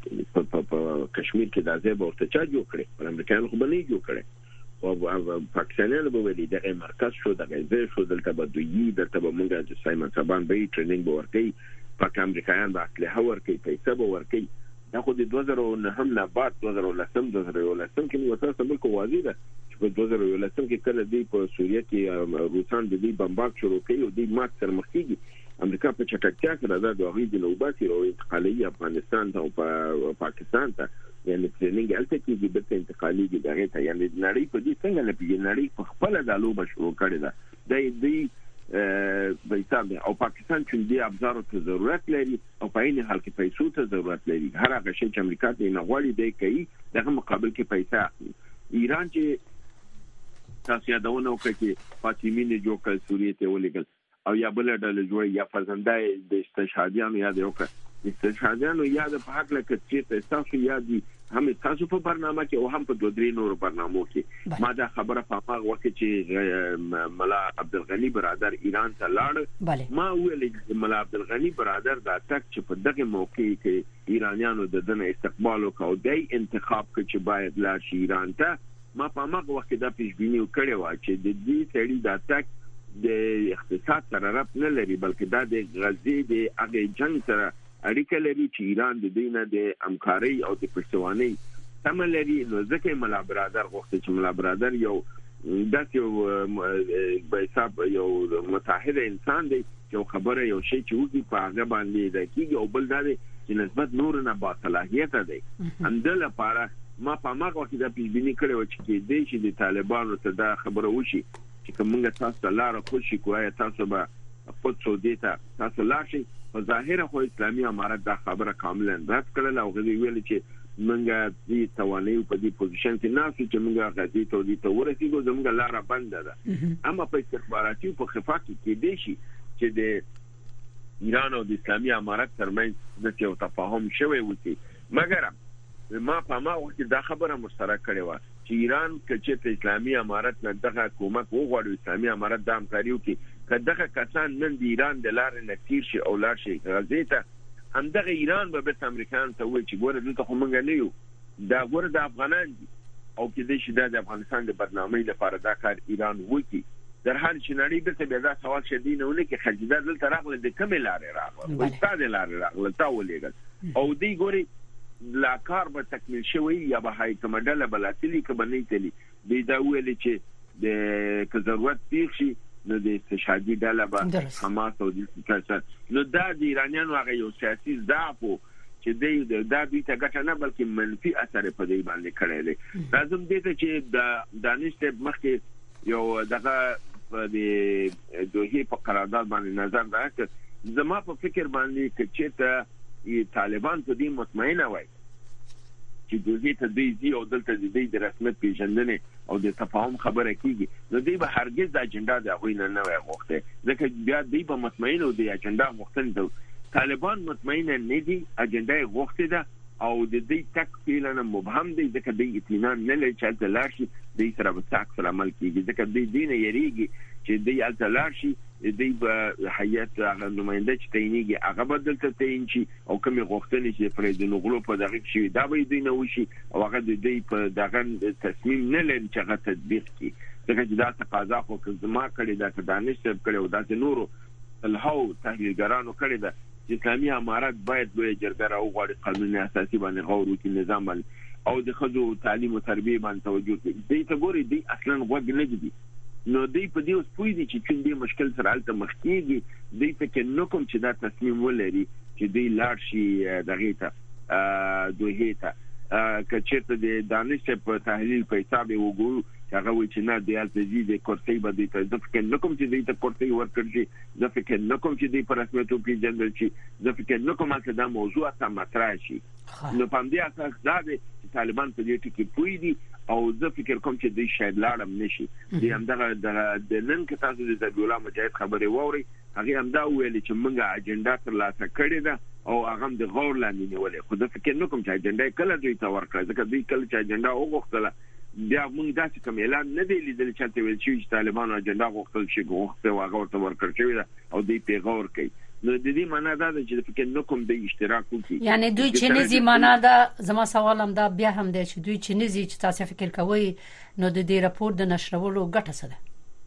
په کشمیر کې د ځای ورته چا جوړ کړی په امریکایانو خو بلې جوړ کړی او پاکستانیانو به ولې دغه مرکز شو دغه ځای شو دلته به دوی دلته به موږ د سایمن صاحبان به ټریننګ به ورکړي پاک امریکایان به اصله ورکړي پیسې به ورکړي دا خو د دوه زره نه هم نه بعد دوه زره لسم دوه زره لسم کې نو تاسو بالکل واضح ده چې په دوه زره لسم کې کله دی په سوریه کې روسان د دې بمبارد شروع کړي او د مات سره مخ کېږي امریکا په چټکتیا سره دا د غوی د نوباتي او انتقالي افغانستان ته او پاکستان ته یعنی ټریننګ الته کې د انتقالي د هغه ته یعنی نړۍ په دې څنګه نه پیږي نړۍ په خپل د لوبه شروع کړي ده د دې په حساب او پاکستان چې دې ابزارو ته ضرورت لري او په عین حال کې پیسو ته ضرورت لري هر هغه شی چې امریکا ته نه غواړي دی کوي دغه مقابل کې پیسې ایران چې تاسو یادونه وکړئ چې فاطمین جوړ کړ سوریه ته ولېګل او یا بل ډول جوړ یا فرزندای د استشهادیانو یاد وکړ استشهادیانو یاد په حق لکه چې تاسو یاد هم تاسو په برنامه کې او هم په دوه درې نور برنامو کې ما دا خبره په هغه وخت چې ملا عبدالغنی برادر ایران ته لاړ ما ویل چې ملا عبدالغنی برادر دا تک چې په دغه موقع کې ایرانیانو د دنه استقبال وکاو دی انتخاب کې چې باید لاړ شي ایران ته ما په هغه وخت دا پیشبینی وکړې و چې د دې سړي دا تک د اقتصاد سره ربط نه لري بلکې دا د غزې د هغه جنگ سره اړیکه لري چې ایران د دینه د همکاري او د پښتواني تم لري نو ځکه ملا برادر غوښتي چې ملا برادر یو داسې یو په حساب یو متحد انسان دی چې خبره یو شی چې وږي په هغه باندې د کیږي او بل دا چې نسبت نور نه با صلاحیت دی همدل لپاره ما په هغه وخت د پیژنې کړو چې د دې چې د طالبانو ته دا خبره وشي چې کومه تاسو لاره خوشي کوی تاسو به خود سعودي ته تاسو لاشي په ظاهر خو اسلامي امارت دا خبره کاملا رد کړل او غوښتي ویل چې منګه دې توانې په دې پوزیشن کې نه چې منګه غزي ته دې ته ورسېږو زموږ لاره بند ده اما په استخباراتي په خفا کې دې شي چې د ایران او د اسلامي امارت ترمنځ د یو تفاهم شوی وتی مګر ما په ما وخت دا خبره مشترک کړې و چې ایران کې چې اسلامي امارت نه دغه کومک وغواړي اسلامي امارت د همکاریو کې کداغه کسان نن د ایران د لارې نتیر شي او لار شي غزې ته همدغه ایران به د امریکایانو ته وایي چې ګوره دلته خو موږ نه یو دا ګوره د افغانان دي او کې د شي د افغانستان د برنامه لپاره دا کار ایران وکړي در حال چې نړۍ دلته بیا دا سوال شدي نه ونه کې خجدار دلته راغله د کومه لارې راغله وستاد لارې راغله تا ولېګل او دی ګوري لا کار به تکمیل شوی یا به هاي کمډله بلاتلی کبنی تلی دی دا ویل چې د که ضرورت پیښ شي نو د استشهادي ډله به حماس او د کسان نو دا د ایرانیانو هغه یو سیاسي ضعف چې د دا دوی ته ګټه نه بلکې منفي اثر په دې باندې کړی دی لازم دي چې د دانش ته مخکې یو دغه د دوی په قرارداد باندې نظر راکړ زما په فکر باندې چې ته طالبان په دې مطمئنه وای چې دوی ته دوی زی او دلته د دې د رسمیت پیژندنې او د تفاهم خبره کیږي نو دوی به هرگز د اجنډا د غوښنه نه وای غوښته ځکه بیا دوی به مطمئن او د اجنډا غوښتنه طالبان مطمئن نه دي اجنډا غوښته ده او د دې تک پیلنه مبهم دي ځکه د اطمینان نه لري چې د لارشي د سره به تاک سره عمل کیږي ځکه د دین یریږي چې د التلاشي د به حیات هغه نماینده چې تینیږي هغه بدل ته تین شي او کوم غوښتنې چې فرید نغلو په دغه شي دا به دینه وشي او هغه د دې په دغه تصمیم نه لري چې هغه تطبیق کړي ځکه چې دا تقاضا خو زما کړی دا دانش سب کړي او دا نورو الهو تحلیلګرانو کړی دا چې اسلامي امارات باید لوی جرګه راوغواړي قانون اساسي باندې غور وکړي نظام باندې او د خځو تعلیم او تربیه باندې توجه کوي دې ته ګوري دې اصلا وګ نه دي نو دوی په دې اوس پوي دي چې چون دې مشکل سره حالت مخ کیږي دوی فکر نه کوم چې دا تصمیم ولري چې دوی لاړ شي دغه ته دوی ته کچته د دانش په تحلیل په حساب وګورو هغه وی چې نه د التزی د کورسي باندې ته د فکر نه کوم چې دوی ته کورسي ورکړي د فکر نه کوم چې دوی په رسمیت په جندل شي د فکر نه کوم چې دا موضوع ته مطرح شي نو په دې اساس دا د طالبان په دې ټکی پوي دي او زه فکر کوم چې دوی شاید لاړم نشي د همدغه د نن کې تاسو د زبی الله مجاهد خبري ووري هغه هم دا ویل چې موږ اجنډا تر لاسه کړې ده او هغه د غور لاندې نیولې خو د فکر نه کوم چې اجنډا کله دوی ته ورکړه ځکه دوی کله چې اجنډا وغوښتله بیا موږ داسې کوم اعلان نه دی لیدل چې ته ویل چې طالبانو اجنډا غوښتل شي غوښته واغه ورته ورکړ شوی ده او دوی پیغور کوي نو د دې معنا دا ده چې فکر نه کوم د اشتراک کوي یعنی دوی چې نزي معنا دا زما سوال هم دا بیا هم دی چې دوی چې نزي چې تاسو فکر کوي نو د دې راپور د نشرولو ګټه څه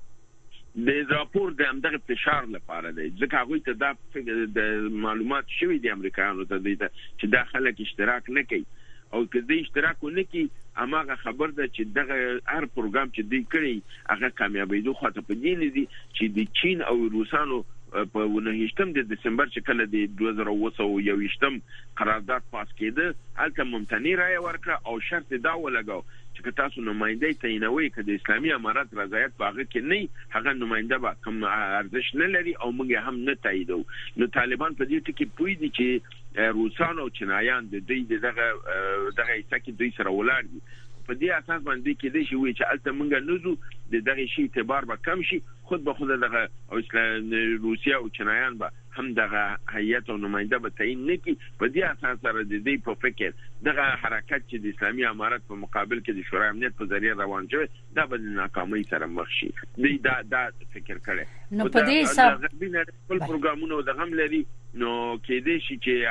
ده د راپور د همدغه فشار لپاره دی ځکه هغه ته دا د معلومات شوی دی امریکایانو ته دی چې دا خلک اشتراک نه کوي او کله اشتراک ونکي اماغه خبر ده چې دغه هر پروګرام چې دی کړی هغه کامیابیدو خاطر په دې نه دي چې د چین او روسانو په ونهشتم د دسمبر چې کله د دوه زره اوه یو ویشتم قرارداد پاس کېده الته ممتنع رای ورکړه او شرط دا ولګاو چې تاسو نماینده تعینوي چې د اسلامي امارات رضایت باغ کې نه هغه نماینده به کوم ارزش نه لري او موږ هم نه تاییدو نو طالبان په دې ټکی پوي دي چې روسانو او چینایان د دې دغه دغه څخه دوی سره ولاړ دي په دې اساس باندې کې د شي وی چې الته موږ نزو د دغه شی اعتبار به کم شي خود به خود دغه او روسیا او چینایان به هم دغه هیئت او نماینده به تعیین نکي په دې اساس سره د دې په فکر دغه حرکت چې د اسلامي امارات په مقابل کې د شورای امنیت په ذریعہ روان شوی دا به ناکامۍ سره مخ شي دا دا فکر کړي نو په دې حساب خپل پروګرامونه د غم لري نو کې دې شي چې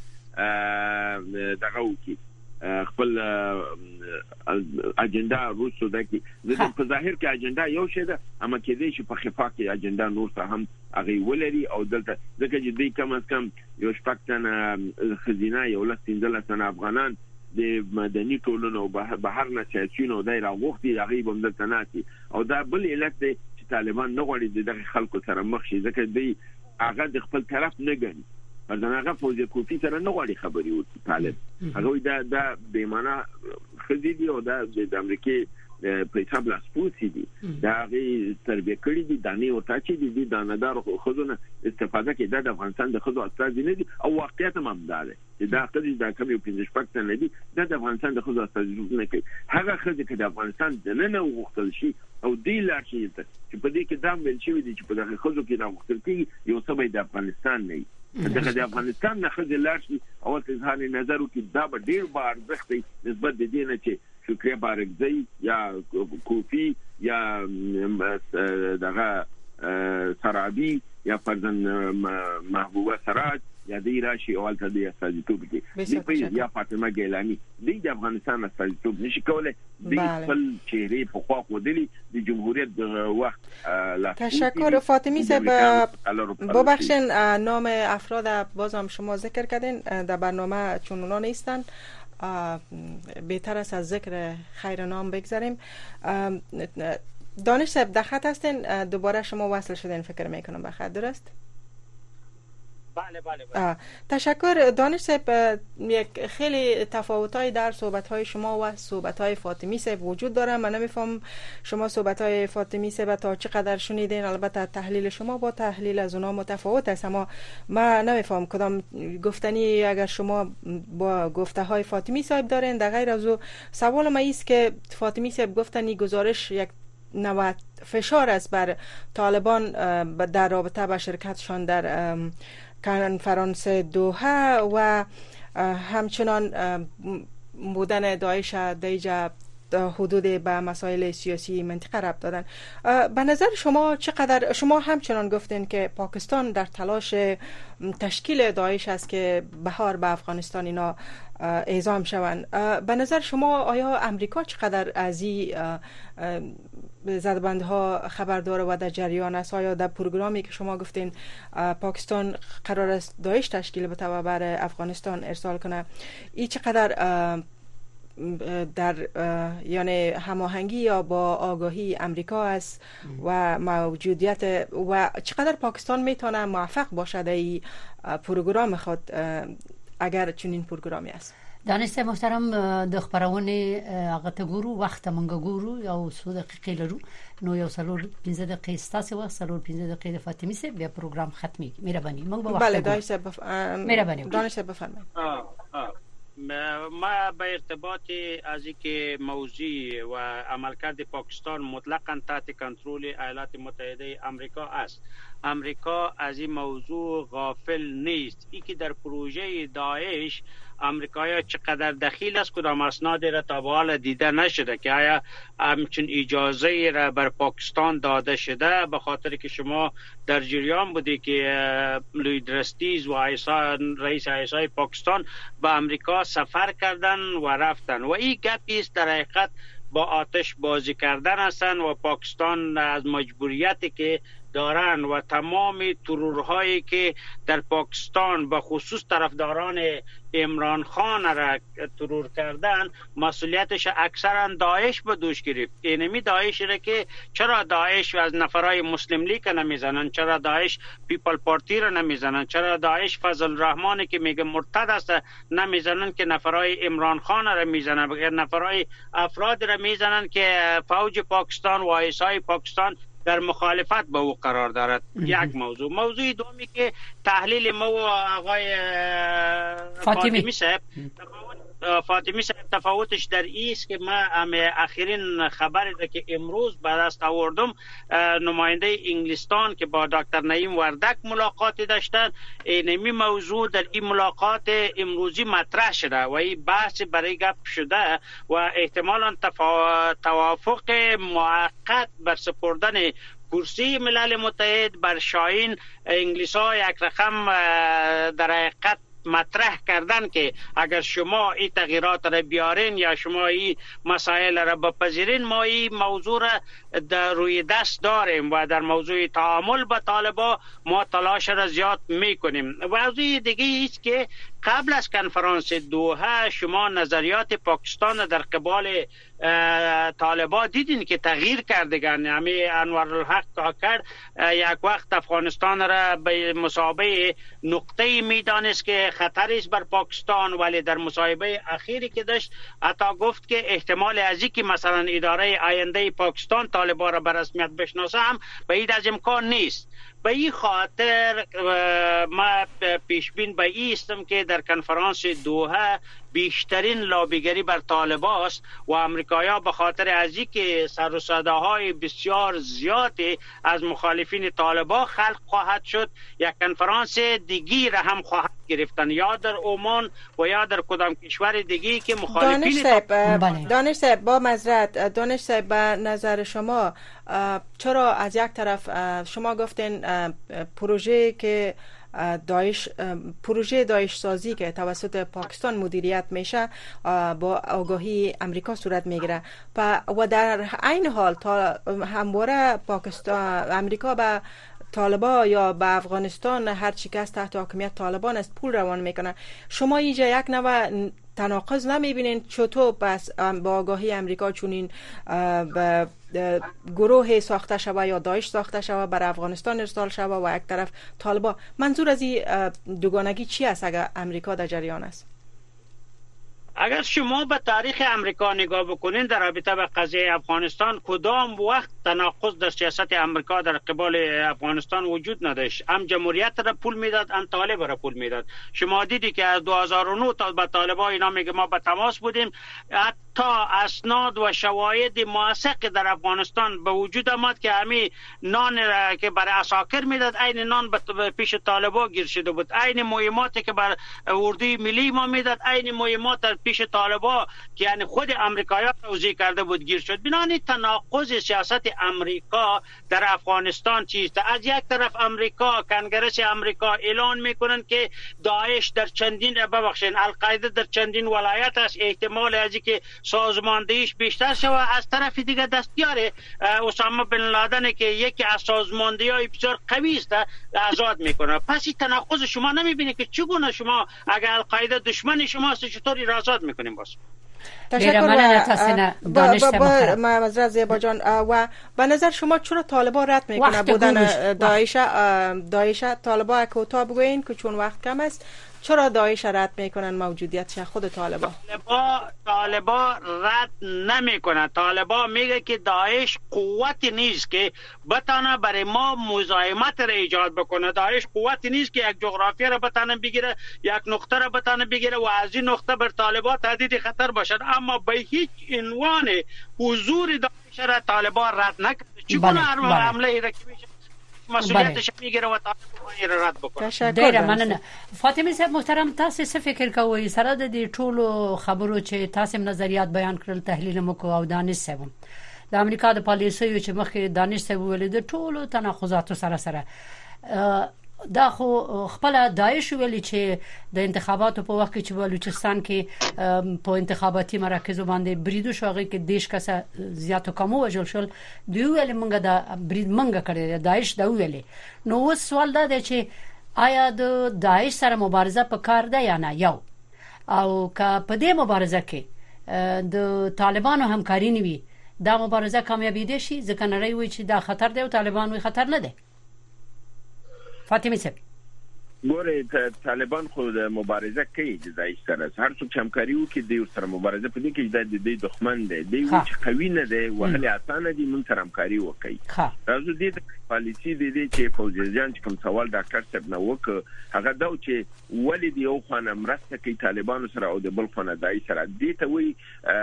هغه دغه وکي خپل اجنډا روسو دکی د په ظاهر کې اجنډا یو شی ده اما کې دې چې په خفا کې اجنډا نور څه هم هغه ولري او دلته ځکه چې دې کم از کم یو شپږتنه خزینه یو لسیندل سن افغانان د مدني ټولنو بهر نه سیاسيونو دای راغوختي هغه بم دلته ناتي او دا بل علت دی چې طالبان نه غواړي د خلکو سره مخ شي ځکه دې هغه د خپل طرف نه ګڼي ځنه فوزي کوفي سره نه غواړي خبري وکړي طالب هغه دا دا به معنا خدي دي او دا د امریکای په حساب لاس پوسی دي دا غي تربیه کړی دي دانی او تا چې دي دانهدار خودونه استفاده کوي د افغانستان د خودو استاد نه دي او واقعیت هم ده چې دا خدي دا کوم یو پنځه شپږ نه دي د افغانستان د خودو استاد نه کوي هغه خدي چې د افغانستان د نه نه وختل شي او دی لا شي چې په دې کې دا ویل شوی دي چې په دغه خودو کې دا وختل کې یو څه به د افغانستان نه دغه د افغانستان نه خځې لاشي او اظهار نظر وکړي دا به ډیر به ارزښت دی نسبت د دې نه چې شکریه بارکزی یا کوفی یا دغه سرابی یا فرزن محبوبه سراج یا دی راشي اول ته د استازیتوب کې دی په یا فاطمه ګیلانی دی د افغانستان استازیتوب نشي کولای دی خپل چهره په خوا خودلی د جمهوریت د وخت لا تشکر فاطمی صاحب ببخشید نام افراد بازم شما ذکر کردین در برنامه چون اونا نیستن بهتر است از ذکر خیر نام بگذاریم دانش صاحب در خط هستین دوباره شما وصل شدین فکر میکنم به خط درست بله بله بله تشکر دانش صاحب یک خیلی تفاوت‌های در صحبت‌های شما و صحبت‌های فاطمی صاحب وجود داره من نمی‌فهم شما صحبت‌های فاطمی صاحب تا چقدر شنیدین البته تحلیل شما با تحلیل از اونها متفاوت است اما من نمی‌فهم کدام گفتنی اگر شما با گفته‌های فاطمی صاحب دارین در غیر از او سوال ما است که فاطمی صاحب گفتنی گزارش یک نوع فشار است بر طالبان در رابطه با شرکتشان در کنفرانس دوحه و همچنان بودن داعش دیجا حدود به مسائل سیاسی منطقه ربط دادن. به نظر شما چقدر شما همچنان گفتین که پاکستان در تلاش تشکیل داعش است که بهار به افغانستان اینا اعزام شوند. به نظر شما آیا امریکا چقدر از این زدبندها خبر داره و در جریان است؟ آیا در پروگرامی که شما گفتین پاکستان قرار است داعش تشکیل بده و بر افغانستان ارسال کنه این چقدر در یعنی هماهنگی یا با آگاهی امریکا است و موجودیت و چقدر پاکستان میتونه موفق باشد این پروگرام خود اگر چنین پروگرامی است. دانشته محترم د خبرونه هغه ته ګورو وخت مونږ ګورو یو څو دقیقې لرو نو یو څلور پنځه دقیقې ستاسو وخت څلور پنځه دقیقې د فاطمه سه بیا پروګرام ختمي. مهرباني مونږ به وخت بله دانشته بف... مهرباني دانشته بفرمایید. ما به ارتباط از اینکه موضوع و عملکرد پاکستان مطلقاً تحت کنترل ایالات متحده آمریکا است. امریکا از این موضوع غافل نیست. ای که در پروژه داعش امریکایی چقدر دخیل است کدام اسنادی را تا به حال دیده نشده که آیا همچون اجازه را بر پاکستان داده شده، به خاطر که شما در جریان بودی که لوید رستیز و رئیس آی اس آی پاکستان به امریکا سفر کردن و رفتن و این گپی است در حقیقت با آتش بازی کردن هستند و پاکستان از مجبوریتی که دارن و تمام ترورهایی که در پاکستان به خصوص طرفداران عمران خان را ترور کردن مسئولیتش اکثرا داعش به دوش گرفت. اینمی داعش را که چرا داعش از نفرای مسلم لیگ نمیزنن، چرا داعش پیپل پارتی را نمیزنن، چرا داعش فضل الرحمن که میگه مرتد است نمیزنن که نفرای عمران خان را میزنن، بغیر نفرای افراد را میزنن که فوج پاکستان و آی اس آی پاکستان در مخالفت با او قرار دارد. یک موضوع. موضوع دومی که تحلیل ما و آقای فاطمی صاحب فاطمی صاحب تفاوتش در ایست که ما اخیرین خبری ده که امروز به دست آوردم نماینده انگلستان که با دکتر نعیم وردک ملاقاتی داشتن، اینمی موضوع در این ملاقات امروزی مطرح شده و این بحث برای گپ شده و احتمالا توافق موقت بر سپردن کرسی ملل متحد بر شاهین انگلیس ها یک رقم در حقیقت مطرح کردن که اگر شما این تغییرات را بیارین یا شما این مسائل را بپذیرین ما این موضوع را در روی دست داریم و در موضوع تعامل با طالبان ما تلاش را زیاد میکنیم. موضوع دیگه است که قبل از کنفرانس دوحه شما نظریات پاکستان در قبال طالبان دیدین که تغییر کردگان. همه انوارالحق کاکر یک وقت افغانستان را به مصابه نقطه میدانست که خطری است بر پاکستان، ولی در مصاحبه اخیری که داشت حتی گفت که احتمال از اینکه مثلا اداره آینده پاکستان طالبان را به رسمیت بشناسه هم بعید از امکان نیست. به این خاطر ما پیشبین به این استم که در کنفرانس دوحه بیشترین لابیگری بر طالبان است و امریکایی‌ها به خاطر از اینکه سر و صداهای بسیار زیادی از مخالفین طالبان خلق خواهد شد، یک کنفرانس دیگی را هم خواهد گرفتن یا در عمان و یا در کدام کشور دیگی که مخالفین دانش صاحب دانش صاحب با معذرت دانش صاحب به نظر شما چرا از یک طرف شما گفتین پروژه که داعش پروژه داعش سازی که توسط پاکستان مدیریت میشه با آگاهی امریکا صورت میگیره و در عین حال تا همواره پاکستان امریکا به طالبان یا به افغانستان هر چی که تحت حاکمیت طالبان است پول روان میکنه. شما اینجا یک نوع تناقض نمیبینین چطور پس با آگاهی امریکا چونین به گروه ساخته شوه یا داعش ساخته شوه بر افغانستان ارسال شوه و یک طرف طالبان؟ منظور از این دوگانگی چی است اگر امریکا در جریان است؟ اگر شما به تاریخ امریکا نگاه بکنین در رابطه به قضیه افغانستان کدام وقت تناقض در سیاست امریکا در قبال افغانستان وجود نداشت. هم جمهوریت را پول میداد هم طالب را پول میداد. شما دیدی که از دو هزار و نه تا به طالبان اینا میگه ما به تماس بودیم، تا اسناد و شواهد موثق در افغانستان به وجود آمد که همین نان را که برای عساکر میداد عین نان به پیش طالبان گیر شده بود، عین مهماتی که بر اردوی ملی ما میداد عین مهمات در پیش طالبان که یعنی خود امریکایی توزیع کرده بود گیر شد. بنابراین تناقض سیاست امریکا در افغانستان چیست؟ از یک طرف امریکا کنگرس امریکا اعلان میکنن که داعش در چندین ببخشید القاعده در چندین ولایت است، احتمال از اینکه سازماندهیش بیشتر شود. از طرف دیگه دستیار اسامه بن لادن که یکی از سازماندهی‌های بسیار قوی است آزاد میکنه. پس این تناقض شما نمیبینید که چگونه شما اگر القاعده دشمن شماست چطوری را آزاد میکنیم؟ باز تشکر و معذرت زیبا جان. و به نظر شما چرا طالبان رد میکنه بودن داعش؟ داعش طالبان کوتاه بگوین که چون وقت کم است، چرا داعش رد میکنن موجودیت خود طالبان؟ طالبان طالبان رد نمیکنه. طالبان میگه که داعش قوتی نیست که بتانه برای ما مزاحمت را ایجاد بکنه. داعش قوتی نیست که یک جغرافیا را بتانه بگیره، یک نقطه را بتانه بگیره و از این نقطه بر طالبان تهدید خطر باشد. اما به هیچ عنوان حضور داعش را طالبان رد نکنه. چگونه حمله ای را که میشه مسئولیتش میگیره و طالبان را رد بکنه. ډیره مننه. فاطمه صاحب محترم، تاسو څه فکر کوئ سره د دې ټولو خبرو چې تاسو نظریات بیان کړل، تحلیل مو کو او دانش صاحب د امریکا د پالیسیو چې مخکې دانش صاحب ویل د ټولو تناقضاتو سره سره دا خو خپل داعش ویلي چې د انتخاباتو په وخت کې چې بلوچستان کې په انتخاباتي مراکزو باندې بریدو شوغي کې دیش کسه زیاتو کمو وجل شول دی ویل منګه دا برید منګه کړی داعش دا ویلي. نو اوس سوال دا دی چې آیا د داعش سره مبارزه په کار ده یا نه؟ یو او که په دې مبارزه کې د طالبانو همکاري نیوي دا مبارزه کامیابی دي شي؟ ځکه نړۍ وایي چې دا خطر دی او طالبان وایي خطر نه دی. فاطمه صاحب ګوره طالبان خو د مبارزه کوي د داعش سره، هر څوک چې همکاري وکړي د سره مبارزه په دې کې د دې دښمن دی دی چې قوي نه دی وهله اسانه دي مونږ سره همکاري وکړي. راځو دې پالیسی دې چې فوجیان چې کوم سوال ډاکټر صاحب نه وک هغه دا چې ولې دی یو خانه مرسته کوي طالبان سره او د بل خانه داعش سره، دې ته وایي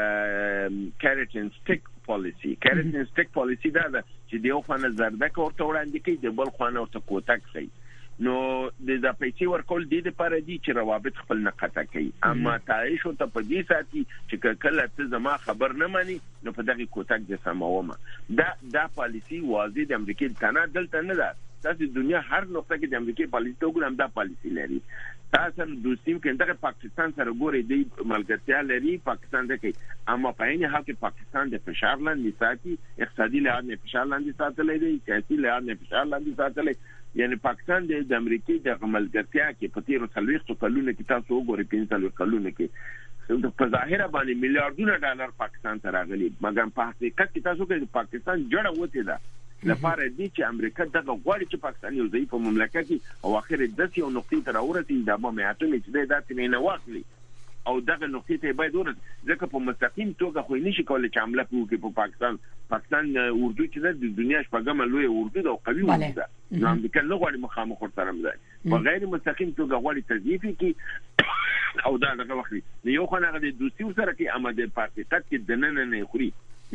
کیرټ اند سټیک پالیسی. کیرټ اند سټیک پالیسی دا ده چې د یو خانه زردک ورته وړاندې کوي، د بل خانه ورته کوتک کوي. نو د پیسې ورکول د دې لپاره دي چې روابط خپل نه قطع کوي. اما داعش ته په دې ساتي چې کله ته زما خبر نه مانی نو په دغه کوتک د سماومه. دا دا پالیسی واضح د امریکای تنه دلته نه ده. تاسو دنیا هر نقطه کې د امریکای پالیسی وګورئ دا پالیسی لري. تاسو دوستیم کې دغه پاکستان سره ګوري دی ملګرتیا لري پاکستان دغه، اما په عین حال کې پاکستان د فشار لاندې ساتي، اقتصادي لحاظ نه فشار لاندې ساتلې دی، سیاسي لحاظ نه فشار لاندې ساتلې. یعنی پاکستان د امریکای د ملګرتیا کې په تیرو څلويختو کلونو کې تاسو وګورئ پنځه کلونو کې په ظاهره باندې میلیارډونه ډالر پاکستان ته راغلي، مګر په حقیقت کې تاسو کې پاکستان جوړه وته ده لپاره دي چې امریکا دغه غواړي چې پاکستان یو ضعیف مملکت او اخر د داسې یو نقطې ته راورسي د بم اتمي چې د داسې نه واخلي او دغه نقطې ته باید ورس ځکه په مستقیم توګه خو نشي کولای چې حمله وکړي په پاکستان. پاکستان اردو چې د دنیا شپږم لوی اردو او قوي اردو ده، نو امریکا نه غواړي مخامخ ورسره مزای په غیر مستقیم توګه غواړي تضعیف کړي او دا دغه وخت یو خو نه د دوستي سره کې امده پاکستان کې د نن نه خوري.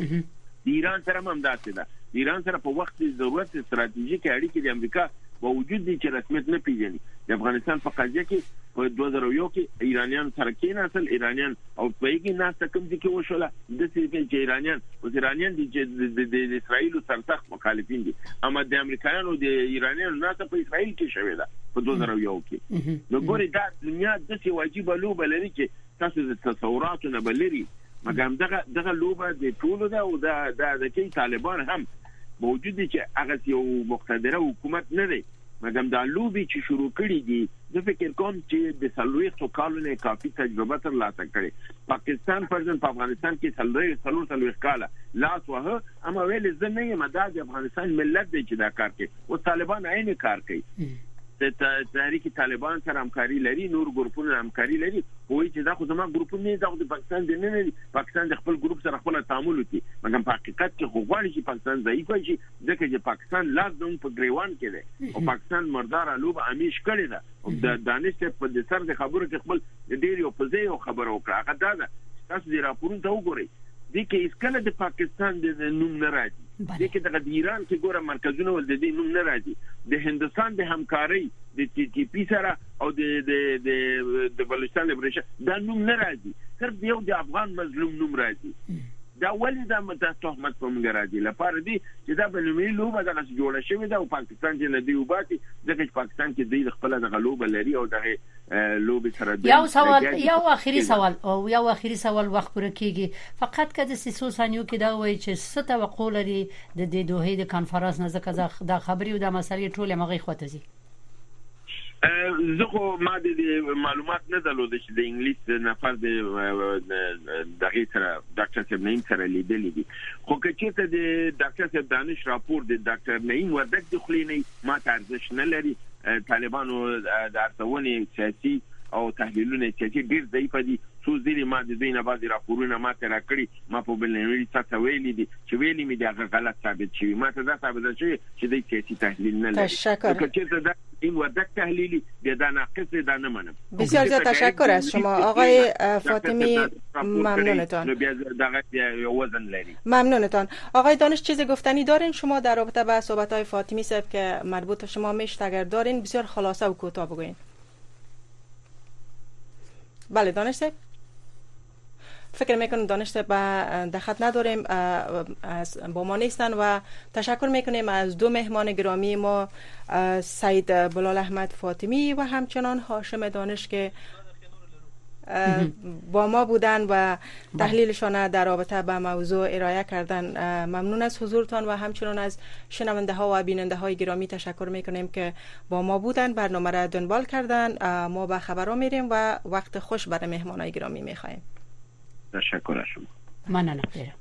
ایران سره هم داسې ده. ایران سره په وخت ضرورت استراتیژیک اړیکې د امریکا باوجود دي چې رسمیت نه پیژني. د افغانستان په قضیه کې په دوه زره یو کې ایرانیان سره کېناسل، ایرانیان او پیګي ناس کوم دي کې وشوله د دې چې ایرانیان او ایرانیان د د اسرایل سره سخت مخالفین دي، اما د امریکایانو د ایرانیانو ناس په اسرایل کې شوی ده په دوه زره یو کې. نو ګوري دا دنیا د څه واجب لوبه لري چې تاسو د تصوراتو نه بلري، مګر دغه دغه لوبه د ټولو ده او د د کې طالبان هم موجود دي چې هغه یو مقتدره حکومت نه دی، مګر دا لوبي چې شروع کړي دي د فکر کوم چې د څلويختو کالونو کافي تجربه تر لاسه کړي. پاکستان فرضاً په افغانستان کې څلوي څلور څلويخ کاله لاس وه، اما ویل زه نه یم د افغانستان ملت دی چې دا کار کوي او طالبان عین کار کوي. د تحریک طالبان سره همکاري لري، نور ګروپونه همکاري لري، وایي چې دا خو زموږ ګروپونه نه دي، د پاکستان د نه نه دي، پاکستان د خپل ګروپ سره خپل تعامل کوي، مګر په حقیقت کې خو غواړي چې پاکستان ضعیف شي ځکه چې پاکستان لاس دوم په گریوان کې دی او پاکستان مردار لوب امیش کړی ده. او د دانش په د سر د خبرو کې خپل ډېر یو په ځای خبرو وکړه. هغه دا ده تاسو د راپورونو ته وګورئ دي کې اسکله د پاکستان د نوم نه راځي، دي کې د ایران کې ګوره مرکزونه ول د دې نوم نه راځي، د هندستان د همکاري د ټي ټي پی سره او د د د بلوچستان لیبریشن دا نوم نه راځي، صرف یو د افغان مظلوم نوم راځي. دا ولې دا مته تهمت په موږ راځي لپاره دي چې دا بلومي لوبه دغه جوړه شوې ده او پاکستان چې نه دی وباتي ځکه چې پاکستان کې د خپل دغه لوبه لري او دغه لوبه سره یو سوال یو اخیری سوال او یو اخیری سوال وخت پوره کیږي فقط که د سیسو ثانیو کې دا وایي چې ست توقع لري د دې دوه د کانفرنس نه ځکه دا خبري او د مسلې ټوله مغي خوته زی زه خو ما د معلومات نه درلوده چې د انګلیس نفر د دغه سره ډاکټر صاحب نعیم سره لیدلې دي، خو که چېرته د ډاکټر صاحب دانش راپور د ډاکټر نعیم وردګ د خلینې ما ته ارزښت نه لري. طالبانو د ارتونې سیاسي او تحلیلونه چې ډیر ضعیف دي. څو ځلې ما د دوی نه بعضې راپورونه ما ته راکړي، ما په بینالمللي سطحه ویلي دي چې ویلي مې د هغه غلط ثابت شوي. ما ته دا ثابته شوي چې دوی سیاسي تحلیل نه لري. که چېرته دا این وردک تحلیلی بیا دا ناقص دا نه منم. بسیار زیاد تشکر از شما آقای فاطمی، ممنونتان. ممنونتان آقای دانش. چیز گفتنی دارین شما در رابطه با صحبت‌های فاطمی صاحب که مربوط به شما میشه؟ اگر دارین بسیار خلاصه و کوتاه بگوین. بله دانش صاحب، فکر میکنم دانش صاحب دخت نداریم، با ما نیستن و تشکر میکنیم از دو مهمان گرامی ما، سید بلال احمد فاطمی و همچنان هاشم دانش که با ما بودن و تحلیلشان در رابطه با موضوع ارائه کردن. ممنون از حضورتان و همچنان از شنونده ها و بیننده های گرامی تشکر میکنیم که با ما بودن، برنامه را دنبال کردن. ما به خبرها میریم و وقت خوش برای مهمان های گرامی میخوایم. تشکر از شما. ممنونم.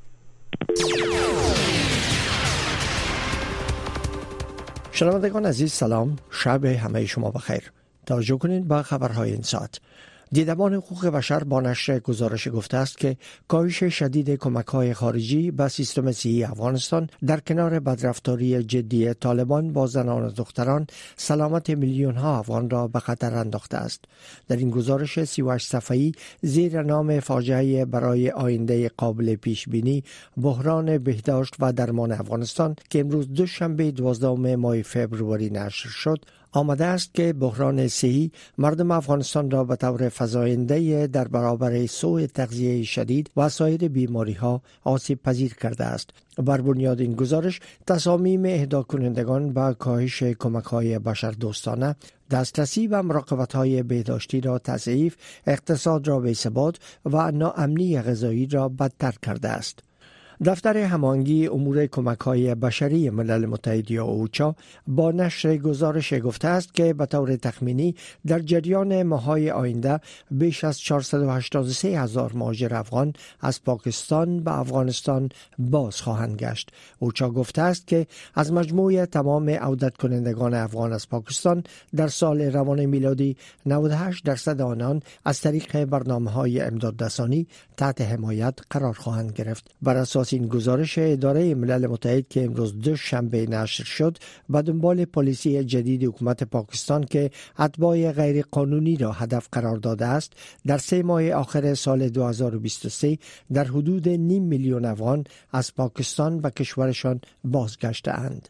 شنوندگان عزیز سلام، شب همه شما بخیر. توجه کنید به خبرهای این ساعت. دیدبان حقوق بشر با نشر گزارش گفته است که کاهش شدید کمک‌های خارجی به سیستم صحی افغانستان در کنار بدرفتاری جدی طالبان با زنان و دختران سلامت میلیون‌ها افغان را به خطر انداخته است. در این گزارش سی و هشت صفحه‌ای زیر نام فاجعه برای آینده قابل پیش بینی بحران بهداشت و درمان افغانستان که امروز دوشنبه دوازدهم ماه فوریه نشر شد آمده است که بحران صحی مردم افغانستان را به طور فزاینده در برابر سوء تغذیه شدید و سایر بیماری ها آسیب پذیر کرده است. بر بنیاد این گزارش تصامیم اهدا کنندگان به کاهش کمک های بشر دوستانه، دسترسی و مراقبت های بهداشتی را تضعیف، اقتصاد را به ثبات و ناامنی غذایی را بدتر کرده است. دفتر هماهنگی امور کمک‌های بشری ملل متحد یا اوچا با نشر گزارش گفته است که به طور تخمینی در جریان ماه‌های آینده بیش از چهارصد و هشتاد و سه هزار مهاجر افغان از پاکستان به افغانستان باز خواهند گشت. اوچا گفته است که از مجموع تمام عودت کنندگان افغان از پاکستان در سال روان میلادی نود و هشت درصد آنان از طریق برنامه‌های امدادرسانی تحت حمایت قرار خواهند گرفت. بر اساس این گزارش اداره ملل متحد که امروز دوشنبه نشر شد، به دنبال پالیسی جدید حکومت پاکستان که اتباع غیر قانونی را هدف قرار داده است، در سه ماه آخر سال دو هزار و بیست و سه در حدود نیم میلیون افغان از پاکستان و کشورشان بازگشته‌اند.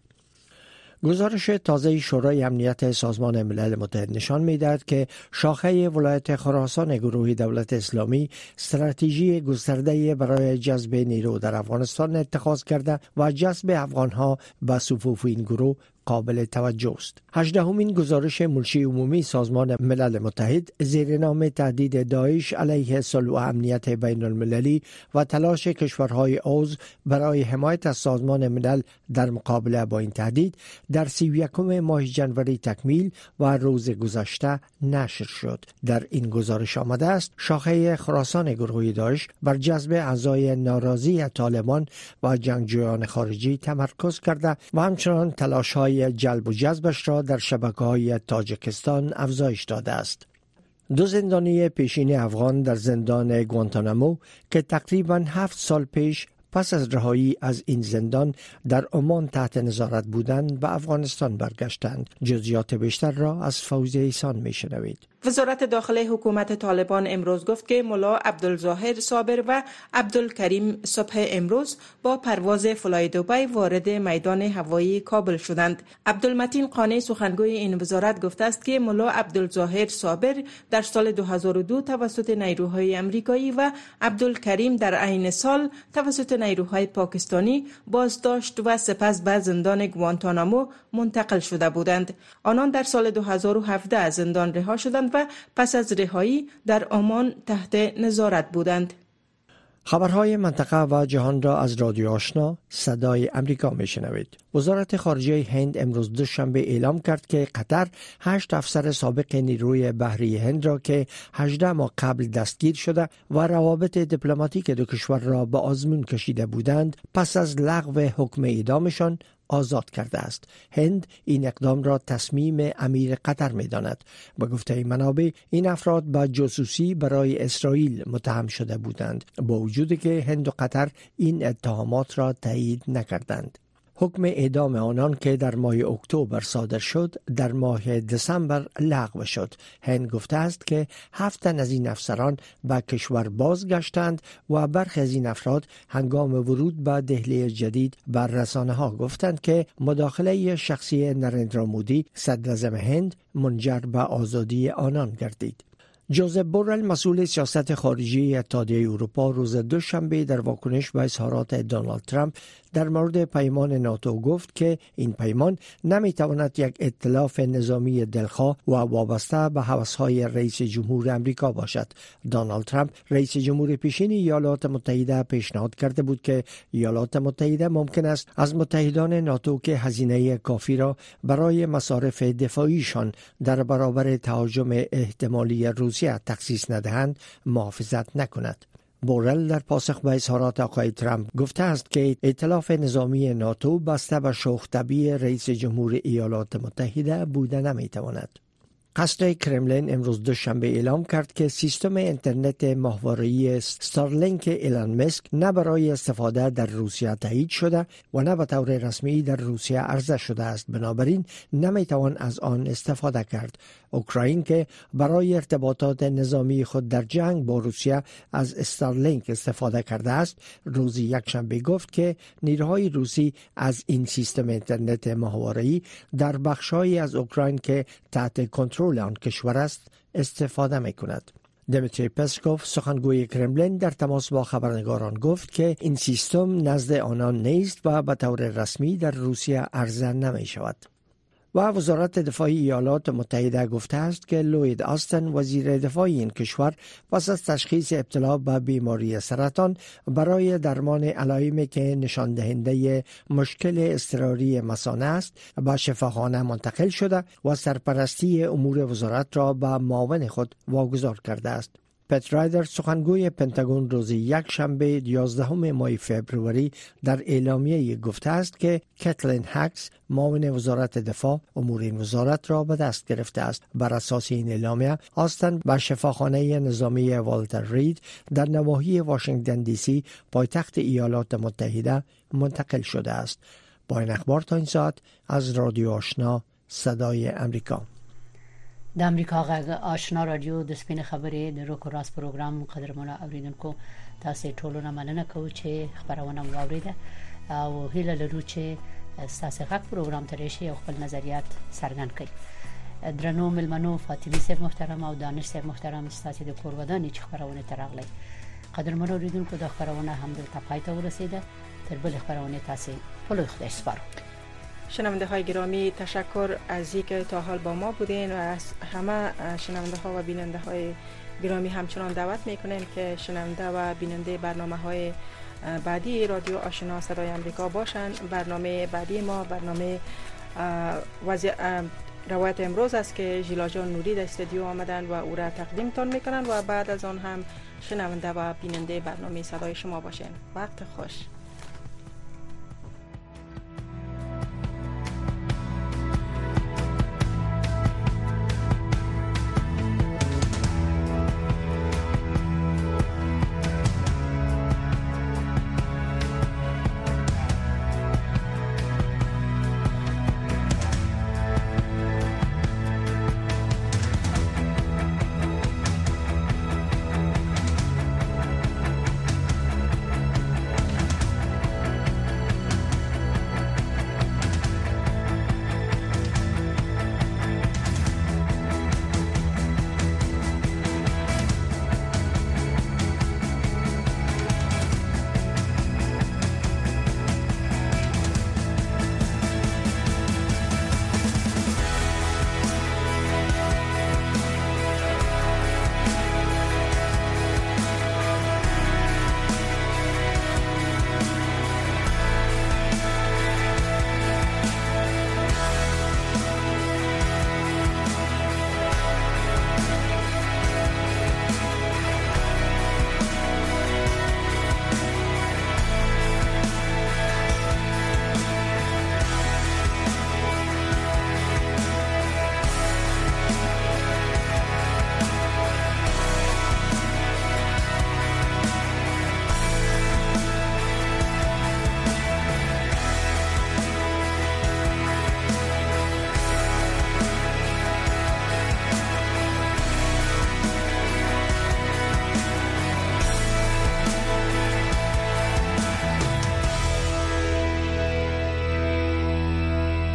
گزارش تازه شورای امنیت سازمان ملل متحد نشان می‌دهد که شاخه ولایت خراسان گروه دولت اسلامی استراتژی گسترده برای جذب نیرو در افغانستان اتخاذ کرده و جذب افغان‌ها به صفوف این گروه قابل توجه است. هجدهمین گزارش منشی عمومی سازمان ملل متحد زیر نام تهدید داعش علیه صلح و امنیت بین المللی و تلاش کشورهای عضو برای حمایت از سازمان ملل در مقابله با این تهدید در سی و یکم ماه ژانویه تکمیل و روز گذشته نشر شد. در این گزارش آمده است شاخه خراسان گروه داعش بر جذب اعضای ناراضی طالبان و جنگجویان خارجی تمرکز کرده و همچنان تلاش‌های جلب و جذبش را در شبکه‌های تاجیکستان افزایش داده است. دو زندانی پیشین افغان در زندان گوانتانامو که تقریباً هفت سال پیش پس از رهایی از این زندان در عمان تحت نظارت بودند به افغانستان برگشتند. جزئیات بیشتر را از فوزیه ایسان میشنوید. وزارت داخله حکومت طالبان امروز گفت که ملا عبدالظاهر صابر و عبدالکریم صبح امروز با پرواز فلای دبی وارد میدان هوایی کابل شدند. عبدالمتین قانی سخنگوی این وزارت گفته است که ملا عبدالظاهر صابر در سال دو هزار و دو توسط نیروهای آمریکایی و عبدالکریم در عین سال توسط نیروهای پاکستانی بازداشت و سپس به زندان گوانتانامو منتقل شده بودند. آنان در سال دو هزار و هفده از زندان رها شدند و پس از رهایی در عمان تحت نظارت بودند. خبرهای منطقه و جهان را از رادیو آشنا صدای امریکا میشنوید. وزارت خارجه هند امروز دوشنبه اعلام کرد که قطر هشت افسر سابق نیروی بحری هند را که هجده ماه قبل دستگیر شده و روابط دیپلماتیک دو کشور را به آزمون کشیده بودند پس از لغو حکم اعدامشان آزاد کرده است. هند این اقدام را تصمیم امیر قطر می داند. به گفته منابع این افراد به جاسوسی برای اسرائیل متهم شده بودند، با وجودی که هند و قطر این اتهامات را تایید نکردند. حکم اعدام آنان که در ماه اکتبر صادر شد در ماه دسامبر لغو شد. هند گفته است که هفت تن از این افسران به کشور بازگشتند و برخی از این افراد هنگام ورود به دهلی جدید بر رسانه ها گفتند که مداخله شخصی نریندرا مودی صدر اعظم هند منجر به آزادی آنان گردید. جوزف بورل مسئول سیاست خارجی اتحادیه اروپا روز دوشنبه در واکنش به اظهارات دونالد ترامپ در مورد پیمان ناتو گفت که این پیمان نمیتواند یک ائتلاف نظامی دلخواه و وابسته به هوس‌های رئیس جمهور آمریکا باشد. دونالد ترامپ رئیس جمهور پیشین ایالات متحده پیشنهاد کرده بود که ایالات متحده ممکن است از متحدان ناتو که هزینه کافی را برای مصارف دفاعیشان در برابر تهاجم احتمالی روسیه تخصیص ندهند محافظت نکند. بورل در پاسخ به اظهارات آقای ترامپ گفته است که ائتلاف نظامی ناتو بسته به شوخ طبعی رئیس جمهور ایالات متحده بوده نمیتواند. قصر کرملین امروز دوشنبه اعلام کرد که سیستم اینترنت ماهواره‌ای استارلینک ایلان مسک نه برای استفاده در روسیه تایید شده و نه به طور رسمی در روسیه عرضه شده است، بنابراین نمیتوان از آن استفاده کرد. اوکراین که برای ارتباطات نظامی خود در جنگ با روسیه از استارلینک استفاده کرده است، روز یکشنبه گفت که نیروهای روسی از این سیستم اینترنت ماهواره‌ای در بخش‌هایی از اوکراین که تحت کنترل آن کشور است استفاده می کند. دمیتری پسکوف سخنگوی کرملین در تماس با خبرنگاران گفت که این سیستم نزد آنان نیست و به طور رسمی در روسیه عرضه نمی شود. و وزارت دفاع ایالات متحده گفته است که لوید آستن وزیر دفاع این کشور پس از تشخیص ابتلا به بیماری سرطان برای درمان علائمی که نشان دهنده مشکل اضطراری مثانه است به شفاخانه منتقل شده و سرپرستی امور وزارت را به معاون خود واگذار کرده است. پت رایدر سخنگوی پنتاگون روز یک شنبه یازدهم ماه فوریه در اعلامیه گفته است که کتلین هکس معاون وزارت دفاع امور این وزارت را به دست گرفته است. بر اساس این اعلامیه آستن به شفاخانه نظامی والتر رید در نواحی واشنگتن دی سی پایتخت ایالات متحده منتقل شده است. با این اخبار تا این ساعت از رادیو آشنا صدای امریکا. د امریکا غږ آشنا رادیو د سپین خبرې د روکو راس پروګرام قدرمنو اوریدونکو تاسو ټولونه مننه کوم چې خبرونه مو اوریده او هیله لرو چې تاسو غږ پروګرام ته راشي او خپل نظریات څرګند کړئ. درنو ملمنو فاطمی صاحب محترم او دانش صاحب محترم تاسو د کورودانی چې خبرونه ترغلي قدرمنو اوریدونکو د خبرونه هم د پای ته ورسیده. تر بل خبرونه تاسو په لوی خدای سپارو. شنونده های گرامی تشکر از اینکه تا حال با ما بودین و از همه شنونده ها و بیننده های گرامی همچنان دعوت میکنیم که شنونده و بیننده برنامه های بعدی رادیو آشنا صدای امریکا باشن. برنامه بعدی ما برنامه وضع روایت امروز است که ژیلا جان نوری در استودیو آمدن و او را تقدیمتان میکنن و بعد از آن هم شنونده و بیننده برنامه صدای شما باشین. وقت خوش.